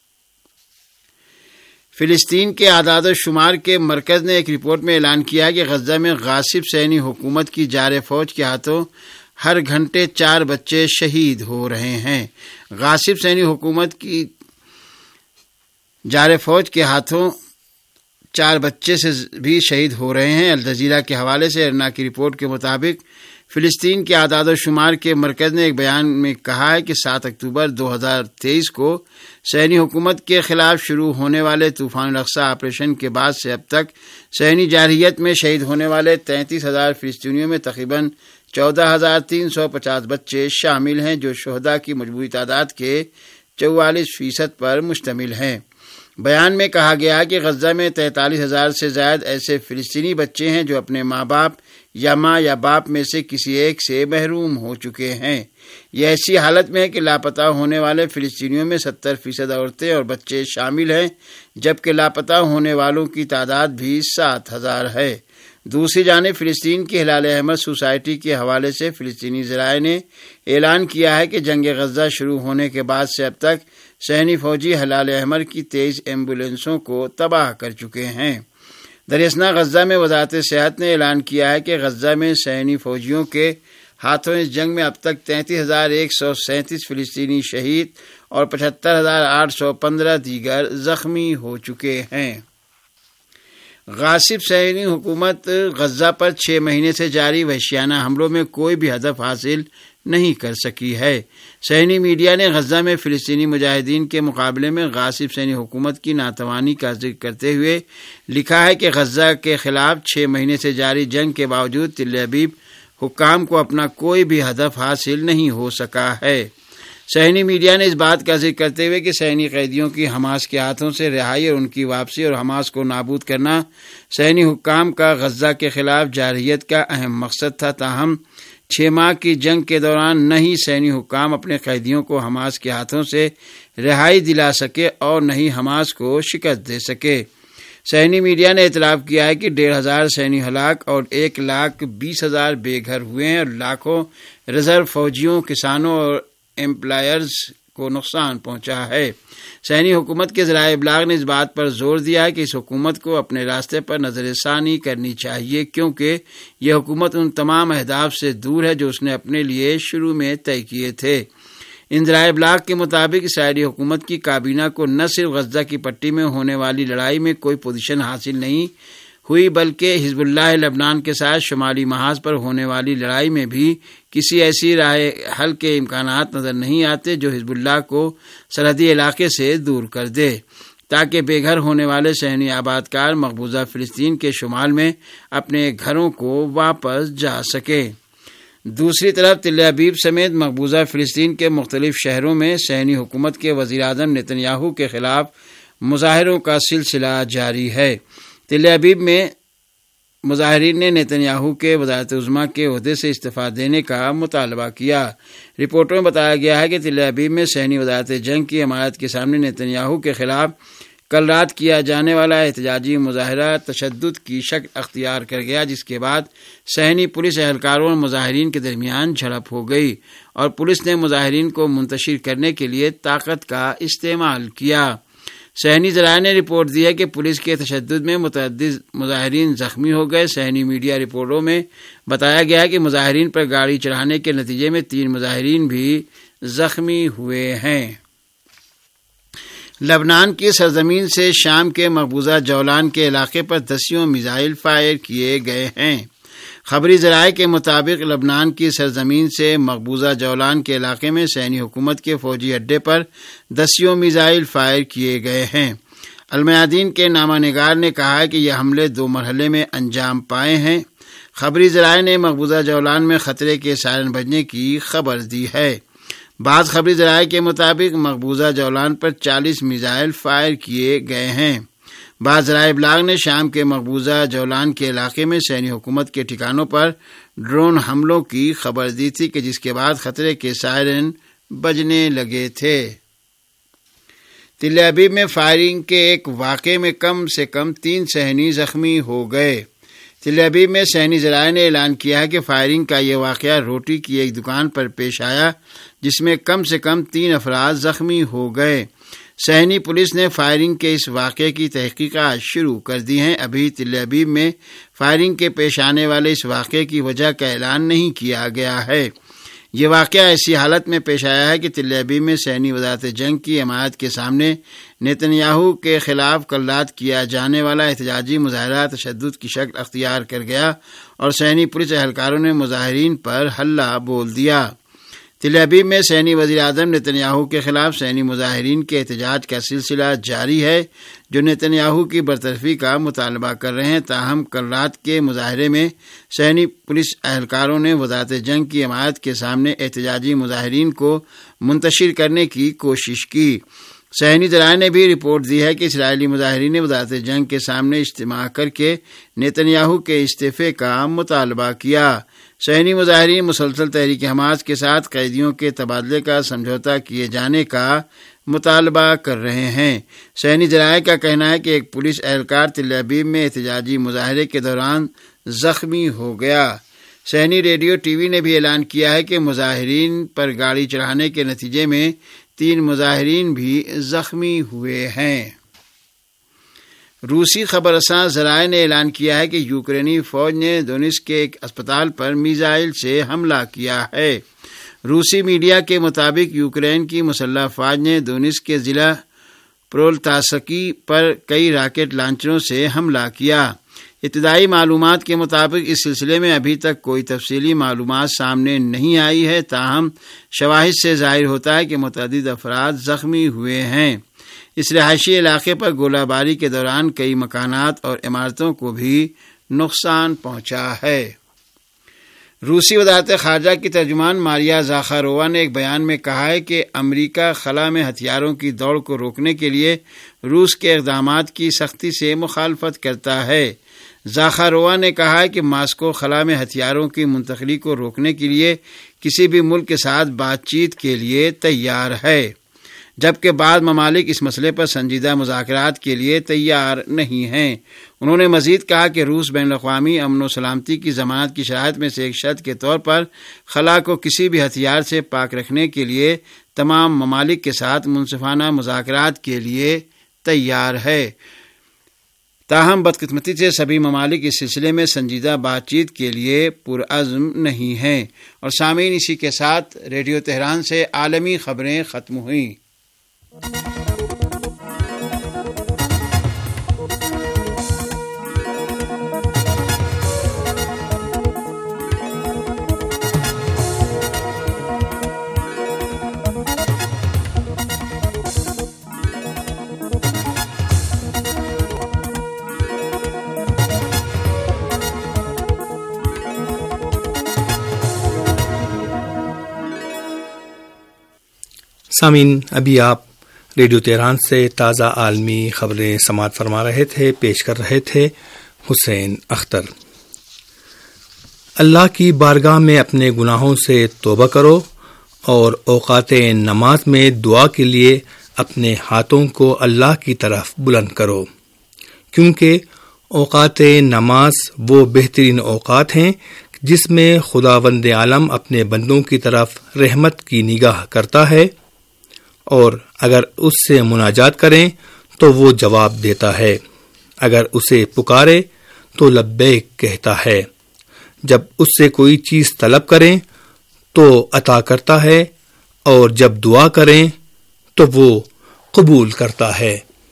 فلسطین کے اعداد و شمار کے مرکز نے ایک رپورٹ میں اعلان کیا کہ غزہ میں غاصب صہیونی حکومت کی جارح فوج کے ہاتھوں ہر گھنٹے 4 بچے شہید ہو رہے ہیں۔ غاصب صہیونی حکومت کی جار فوج کے ہاتھوں 4 بچے سے بھی شہید ہو رہے ہیں۔ الجزیرہ کے حوالے سے ارنا کی رپورٹ کے مطابق فلسطین کے اعداد و شمار کے مرکز نے ایک بیان میں کہا ہے کہ 7 اکتوبر 2023 کو صہیونی حکومت کے خلاف شروع ہونے والے طوفان الاقصی آپریشن کے بعد سے اب تک صہیونی جارحیت میں شہید ہونے والے 33,000 فلسطینیوں میں تقریباً 14,350 بچے شامل ہیں، جو شہداء کی مجموعی تعداد کے 44% پر مشتمل ہیں۔ بیان میں کہا گیا کہ غزہ میں 43,000 سے زائد ایسے فلسطینی بچے ہیں جو اپنے ماں باپ یا ماں یا باپ میں سے کسی ایک سے محروم ہو چکے ہیں۔ یہ ایسی حالت میں ہے کہ لاپتہ ہونے والے فلسطینیوں میں 70% عورتیں اور بچے شامل ہیں، جبکہ لاپتہ ہونے والوں کی تعداد بھی 7,000 ہے۔ دوسری جانب فلسطین کی ہلال احمر سوسائٹی کے حوالے سے فلسطینی ذرائع نے اعلان کیا ہے کہ جنگ غزہ شروع ہونے کے بعد سے اب تک صہیونی فوجی ہلال احمر کی 23 ایمبولینسوں کو تباہ کر چکے ہیں۔ دراصل غزہ میں وزارت صحت نے اعلان کیا ہے کہ غزہ میں صہیونی فوجیوں کے ہاتھوں اس جنگ میں اب تک 33,137 فلسطینی شہید اور 75,815 دیگر زخمی ہو چکے ہیں۔ غاصب صہیونی حکومت غزہ پر 6 مہینے سے جاری وحشیانہ حملوں میں کوئی بھی ہدف حاصل نہیں کر سکی ہے۔ صہیونی میڈیا نے غزہ میں فلسطینی مجاہدین کے مقابلے میں غاصب صہیونی حکومت کی ناتوانی کا ذکر کرتے ہوئے لکھا ہے کہ غزہ کے خلاف 6 مہینے سے جاری جنگ کے باوجود تل ابیب حکام کو اپنا کوئی بھی ہدف حاصل نہیں ہو سکا ہے۔ صہیونی میڈیا نے اس بات کا ذکر کرتے ہوئے کہ صہیونی قیدیوں کی حماس کے ہاتھوں سے رہائی اور ان کی واپسی اور حماس کو نابود کرنا صہیونی حکام کا غزہ کے خلاف جارحیت کا اہم مقصد تھا، تاہم 6 ماہ کی جنگ کے دوران نہ ہی صہیونی حکام اپنے قیدیوں کو حماس کے ہاتھوں سے رہائی دلا سکے اور نہ ہی حماس کو شکست دے سکے۔ صہیونی میڈیا نے اطلاع کیا ہے کہ 1,500 صہیونی ہلاک اور 1,20,000 بے گھر ہوئے ہیں اور لاکھوں ریزرو فوجیوں، کسانوں اور ایمپلائرز کو نقصان پہنچا ہے۔ صہیونی حکومت کے ذرائع ابلاغ نے اس بات پر زور دیا ہے کہ اس حکومت کو اپنے راستے پر نظر ثانی کرنی چاہیے، کیونکہ یہ حکومت ان تمام اہداف سے دور ہے جو اس نے اپنے لیے شروع میں طے کیے تھے۔ ان ذرائع ابلاغ کے مطابق اسرائیلی حکومت کی کابینہ کو نہ صرف غزہ کی پٹی میں ہونے والی لڑائی میں کوئی پوزیشن حاصل نہیں ہوئی، بلکہ حزب اللہ لبنان کے ساتھ شمالی محاذ پر ہونے والی لڑائی میں بھی کسی ایسی راہ حل کے امکانات نظر نہیں آتے جو حزب اللہ کو سرحدی علاقے سے دور کر دے، تاکہ بے گھر ہونے والے صہیونی آباد کار مقبوضہ فلسطین کے شمال میں اپنے گھروں کو واپس جا سکے۔ دوسری طرف تل ابیب سمیت مقبوضہ فلسطین کے مختلف شہروں میں صہیونی حکومت کے وزیر اعظم نیتن یاہو کے خلاف مظاہروں کا سلسلہ جاری ہے۔ تل ابیب میں مظاہرین نے نیتن یاہو کے وزارت عظمیٰ کے عہدے سے استعفیٰ دینے کا مطالبہ کیا۔ رپورٹوں میں بتایا گیا ہے کہ تل ابیب میں صہیونی وزارت جنگ کی عمارت کے سامنے نیتن یاہو کے خلاف کل رات کیا جانے والا احتجاجی مظاہرہ تشدد کی شکل اختیار کر گیا، جس کے بعد صہیونی پولیس اہلکاروں اور مظاہرین کے درمیان جھڑپ ہو گئی اور پولیس نے مظاہرین کو منتشر کرنے کے لیے طاقت کا استعمال کیا۔ صہیونی ذرائع نے رپورٹ دی ہے کہ پولیس کے تشدد میں متعدد مظاہرین زخمی ہو گئے۔ صہیونی میڈیا رپورٹوں میں بتایا گیا ہے کہ مظاہرین پر گاڑی چڑھانے کے نتیجے میں 3 مظاہرین بھی زخمی ہوئے ہیں۔ لبنان کی سرزمین سے شام کے مقبوضہ جولان کے علاقے پر 10 میزائل فائر کیے گئے ہیں۔ خبری ذرائع کے مطابق لبنان کی سرزمین سے مقبوضہ جولان کے علاقے میں صہیونی حکومت کے فوجی اڈے پر 10 میزائل فائر کیے گئے ہیں۔ المیادین کے نامہ نگار نے کہا کہ یہ حملے 2 مرحلے میں انجام پائے ہیں۔ خبری ذرائع نے مقبوضہ جولان میں خطرے کے سائرن بجنے کی خبر دی ہے۔ بعض خبری ذرائع کے مطابق مقبوضہ جولان پر 40 میزائل فائر کیے گئے ہیں۔ بعض ذرائع ابلاغ نے شام کے مقبوضہ جولان کے علاقے میں صہیونی حکومت کے ٹھکانوں پر ڈرون حملوں کی خبر دی تھی کہ جس کے بعد خطرے کے سائرن بجنے لگے تھے۔ تل ابیب میں فائرنگ کے ایک واقعے میں کم سے کم 3 صہیونی زخمی ہو گئے۔ تل ابیب میں صہیونی ذرائع نے اعلان کیا ہے کہ فائرنگ کا یہ واقعہ روٹی کی ایک دکان پر پیش آیا، جس میں کم سے کم 3 افراد زخمی ہو گئے۔ صہیونی پولیس نے فائرنگ کے اس واقعے کی تحقیقات شروع کر دی ہیں۔ ابھی تل ابیب میں فائرنگ کے پیش آنے والے اس واقعے کی وجہ کا اعلان نہیں کیا گیا ہے۔ یہ واقعہ ایسی حالت میں پیش آیا ہے کہ تل ابیب میں صہیونی وزارت جنگ کی حمایت کے سامنے نیتن یاہو کے خلاف کل رات کیا جانے والا احتجاجی مظاہرہ تشدد کی شکل اختیار کر گیا اور صہیونی پولیس اہلکاروں نے مظاہرین پر حلہ بول دیا۔ تل ابیب میں صہیونی وزیر اعظم نیتن یاہو کے خلاف صہیونی مظاہرین کے احتجاج کا سلسلہ جاری ہے جو نیتن یاہو کی برطرفی کا مطالبہ کر رہے ہیں۔ تاہم کل رات کے مظاہرے میں صہیونی پولیس اہلکاروں نے وزارت جنگ کی حمایت کے سامنے احتجاجی مظاہرین کو منتشر کرنے کی کوشش کی۔ صہیونی ذرائع نے بھی رپورٹ دی ہے کہ اسرائیلی مظاہرین نے وزارت جنگ کے سامنے اجتماع کر کے نیتن یاہو کے استعفے کا مطالبہ کیا۔ صہیونی مظاہرین مسلسل تحریک حماس کے ساتھ قیدیوں کے تبادلے کا سمجھوتا کیے جانے کا مطالبہ کر رہے ہیں۔ صہیونی ذرائع کا کہنا ہے کہ ایک پولیس اہلکار تل ابیب میں احتجاجی مظاہرے کے دوران زخمی ہو گیا۔ صہیونی ریڈیو ٹی وی نے بھی اعلان کیا ہے کہ مظاہرین پر گاڑی چڑھانے کے نتیجے میں 3 مظاہرین بھی زخمی ہوئے ہیں۔ روسی خبر رساں ذرائع نے اعلان کیا ہے کہ یوکرینی فوج نے دونیتسک کے ایک اسپتال پر میزائل سے حملہ کیا ہے۔ روسی میڈیا کے مطابق یوکرین کی مسلح افواج نے دونیتسک کے ضلع پرولتاسکی پر کئی راکٹ لانچروں سے حملہ کیا۔ ابتدائی معلومات کے مطابق اس سلسلے میں ابھی تک کوئی تفصیلی معلومات سامنے نہیں آئی ہے، تاہم شواہد سے ظاہر ہوتا ہے کہ متعدد افراد زخمی ہوئے ہیں۔ اس رہائشی علاقے پر گولہ باری کے دوران کئی مکانات اور عمارتوں کو بھی نقصان پہنچا ہے۔ روسی وزارت خارجہ کی ترجمان ماریا زاخارووا نے ایک بیان میں کہا ہے کہ امریکہ خلا میں ہتھیاروں کی دوڑ کو روکنے کے لیے روس کے اقدامات کی سختی سے مخالفت کرتا ہے۔ زاخارووا نے کہا ہے کہ ماسکو خلا میں ہتھیاروں کی منتقلی کو روکنے کے لیے کسی بھی ملک کے ساتھ بات چیت کے لیے تیار ہے، جبکہ بعض ممالک اس مسئلے پر سنجیدہ مذاکرات کے لیے تیار نہیں ہیں۔ انہوں نے مزید کہا کہ روس بین الاقوامی امن و سلامتی کی ضمانت کی شرائط میں سے ایک شرط کے طور پر خلا کو کسی بھی ہتھیار سے پاک رکھنے کے لیے تمام ممالک کے ساتھ منصفانہ مذاکرات کے لیے تیار ہے۔ تاہم بدقسمتی سے سبھی ممالک اس سلسلے میں سنجیدہ بات چیت کے لیے پرعزم نہیں ہیں۔ اور سامعین، اسی کے ساتھ ریڈیو تہران سے عالمی خبریں ختم ہوئیں۔ سامعین، ابھی آپ ریڈیو تہران سے تازہ عالمی خبریں سماعت فرما رہے تھے، پیش کر رہے تھے حسین اختر۔ اللہ کی بارگاہ میں اپنے گناہوں سے توبہ کرو اور اوقات نماز میں دعا کے لیے اپنے ہاتھوں کو اللہ کی طرف بلند کرو، کیونکہ اوقات نماز وہ بہترین اوقات ہیں جس میں خداوند عالم اپنے بندوں کی طرف رحمت کی نگاہ کرتا ہے، اور اگر اس سے مناجات کریں تو وہ جواب دیتا ہے، اگر اسے پکارے تو لبیک کہتا ہے، جب اس سے کوئی چیز طلب کریں تو عطا کرتا ہے، اور جب دعا کریں تو وہ قبول کرتا ہے۔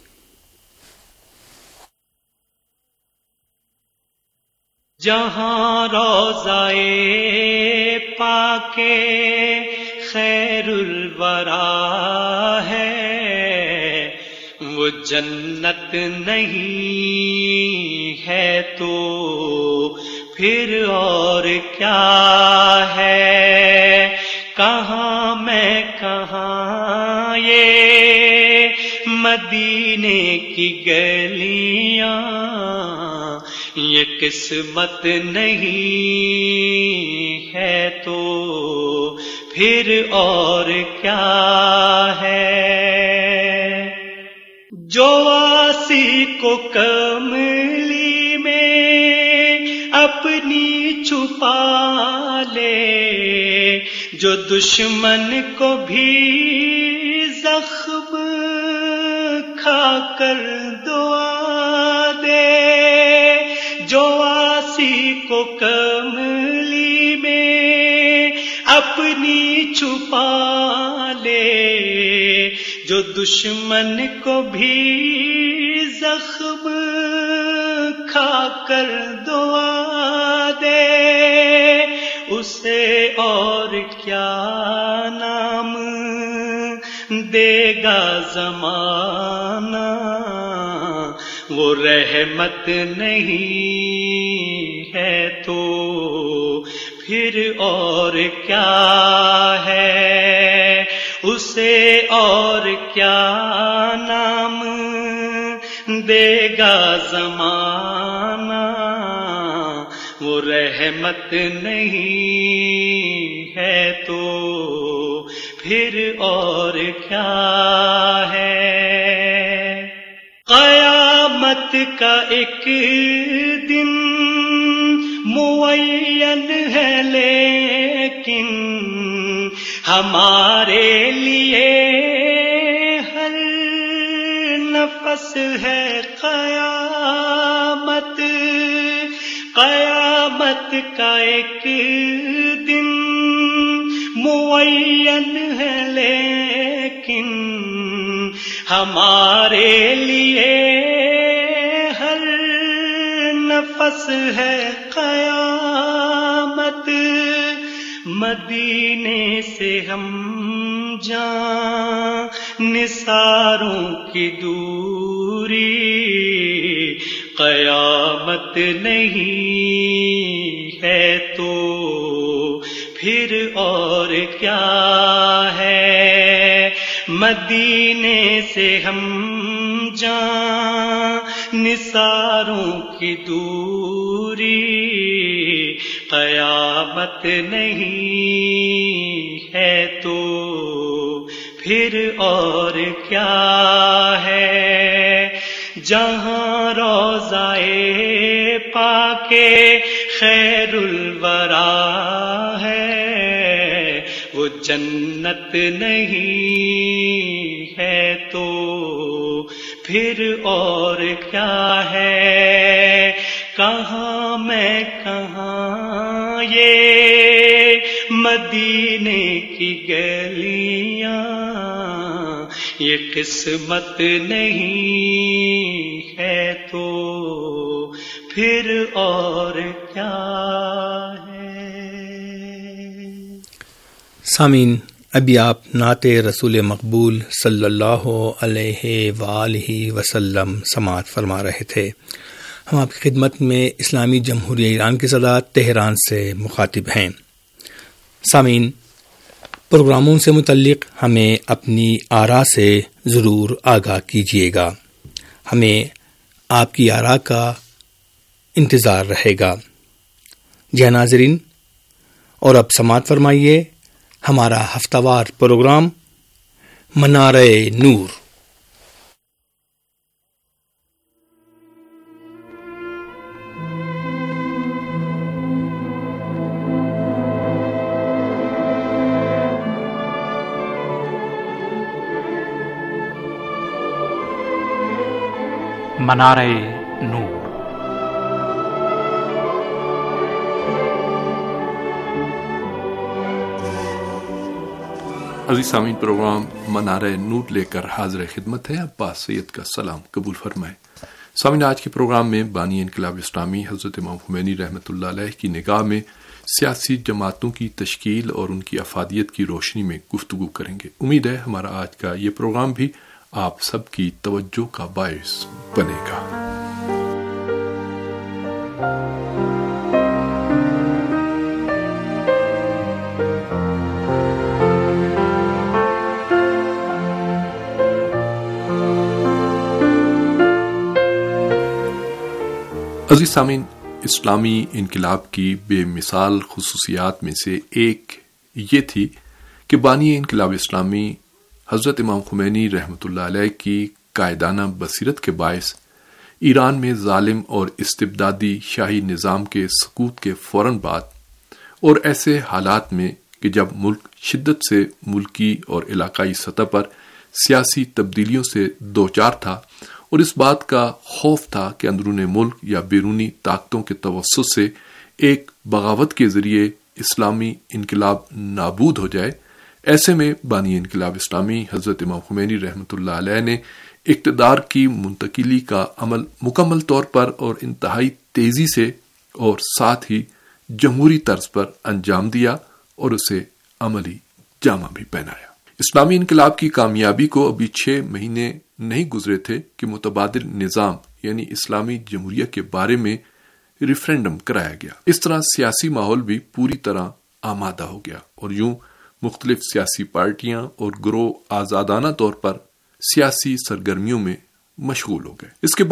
جہاں روضائے پاک خیر الورا ہے، وہ جنت نہیں ہے تو پھر اور کیا ہے؟ کہاں میں کہاں یہ مدینے کی گلیاں، یہ قسمت نہیں ہے تو پھر اور کیا ہے؟ جو آسی کو کملی میں اپنی چھپا لے، جو دشمن کو بھی زخم کھا کر دعا دے، جو آسی کو کملی میں اپنی دشمن کو بھی زخم کھا کر دعا دے، اسے اور کیا نام دے گا زمانہ، وہ رحمت نہیں ہے تو پھر اور کیا ہے، اسے اور کیا نام دے گا زمانہ، وہ رحمت نہیں ہے تو پھر اور کیا ہے۔ قیامت کا ایک دن معین ہے لیکن ہمارے لیے ہر نفس ہے قیامت، قیامت کا ایک دن معین ہے لیکن ہمارے لیے ہر نفس ہے قیامت، مدینے سے ہم جان نثاروں کی دوری، قیامت نہیں ہے تو پھر اور کیا ہے، مدینے سے ہم جان نثاروں کی دوری، قیامت نہیں ہے تو پھر اور کیا ہے، جہاں روضہ پاک خیر الورا ہے وہ جنت نہیں ہے تو پھر اور کیا ہے، کہاں میں کہاں یہ مدینے کی گلیاں، یہ قسمت نہیں ہے تو پھر اور کیا ہے۔ سامعین، ابھی آپ نعت رسول مقبول صلی اللہ علیہ وآلہ وسلم سماعت فرما رہے تھے۔ ہم آپ کی خدمت میں اسلامی جمہوریہ ایران کی صدا تہران سے مخاطب ہیں۔ سامعین، پروگراموں سے متعلق ہمیں اپنی آراء سے ضرور آگاہ کیجیے گا، ہمیں آپ کی آراء کا انتظار رہے گا۔ جی ناظرین، اور اب سماعت فرمائیے ہمارا ہفتہ وار پروگرام منارہ نور۔ منارہ نور۔ عزیز سامعین، پروگرام منارہ نور لے کر حاضر خدمت ہے۔ عباس سید کا سلام قبول فرمائیں۔ سامعین، آج کے پروگرام میں بانی انقلاب اسلامی حضرت امام خمینی رحمۃ اللہ علیہ کی نگاہ میں سیاسی جماعتوں کی تشکیل اور ان کی افادیت کی روشنی میں گفتگو کریں گے۔ امید ہے ہمارا آج کا یہ پروگرام بھی آپ سب کی توجہ کا باعث بنے گا۔ عزیز سامعین، اسلامی انقلاب کی بے مثال خصوصیات میں سے ایک یہ تھی کہ بانی انقلاب اسلامی حضرت امام خمینی رحمۃ اللہ علیہ کی قائدانہ بصیرت کے باعث ایران میں ظالم اور استبدادی شاہی نظام کے سقوط کے فوراً بعد اور ایسے حالات میں کہ جب ملک شدت سے ملکی اور علاقائی سطح پر سیاسی تبدیلیوں سے دوچار تھا اور اس بات کا خوف تھا کہ اندرون ملک یا بیرونی طاقتوں کے توسط سے ایک بغاوت کے ذریعے اسلامی انقلاب نابود ہو جائے، ایسے میں بانی انقلاب اسلامی حضرت امام خمینی رحمۃ اللہ علیہ نے اقتدار کی منتقلی کا عمل مکمل طور پر اور انتہائی تیزی سے اور ساتھ ہی جمہوری طرز پر انجام دیا اور اسے عملی جامہ بھی پہنایا۔ اسلامی انقلاب کی کامیابی کو ابھی 6 مہینے نہیں گزرے تھے کہ متبادل نظام یعنی اسلامی جمہوریہ کے بارے میں ریفرینڈم کرایا گیا۔ اس طرح سیاسی ماحول بھی پوری طرح آمادہ ہو گیا اور یوں مختلف سیاسی پارٹیاں اور گروہ آزادانہ طور پر سیاسی سرگرمیوں میں مشغول ہو گئے۔ اس کے بعد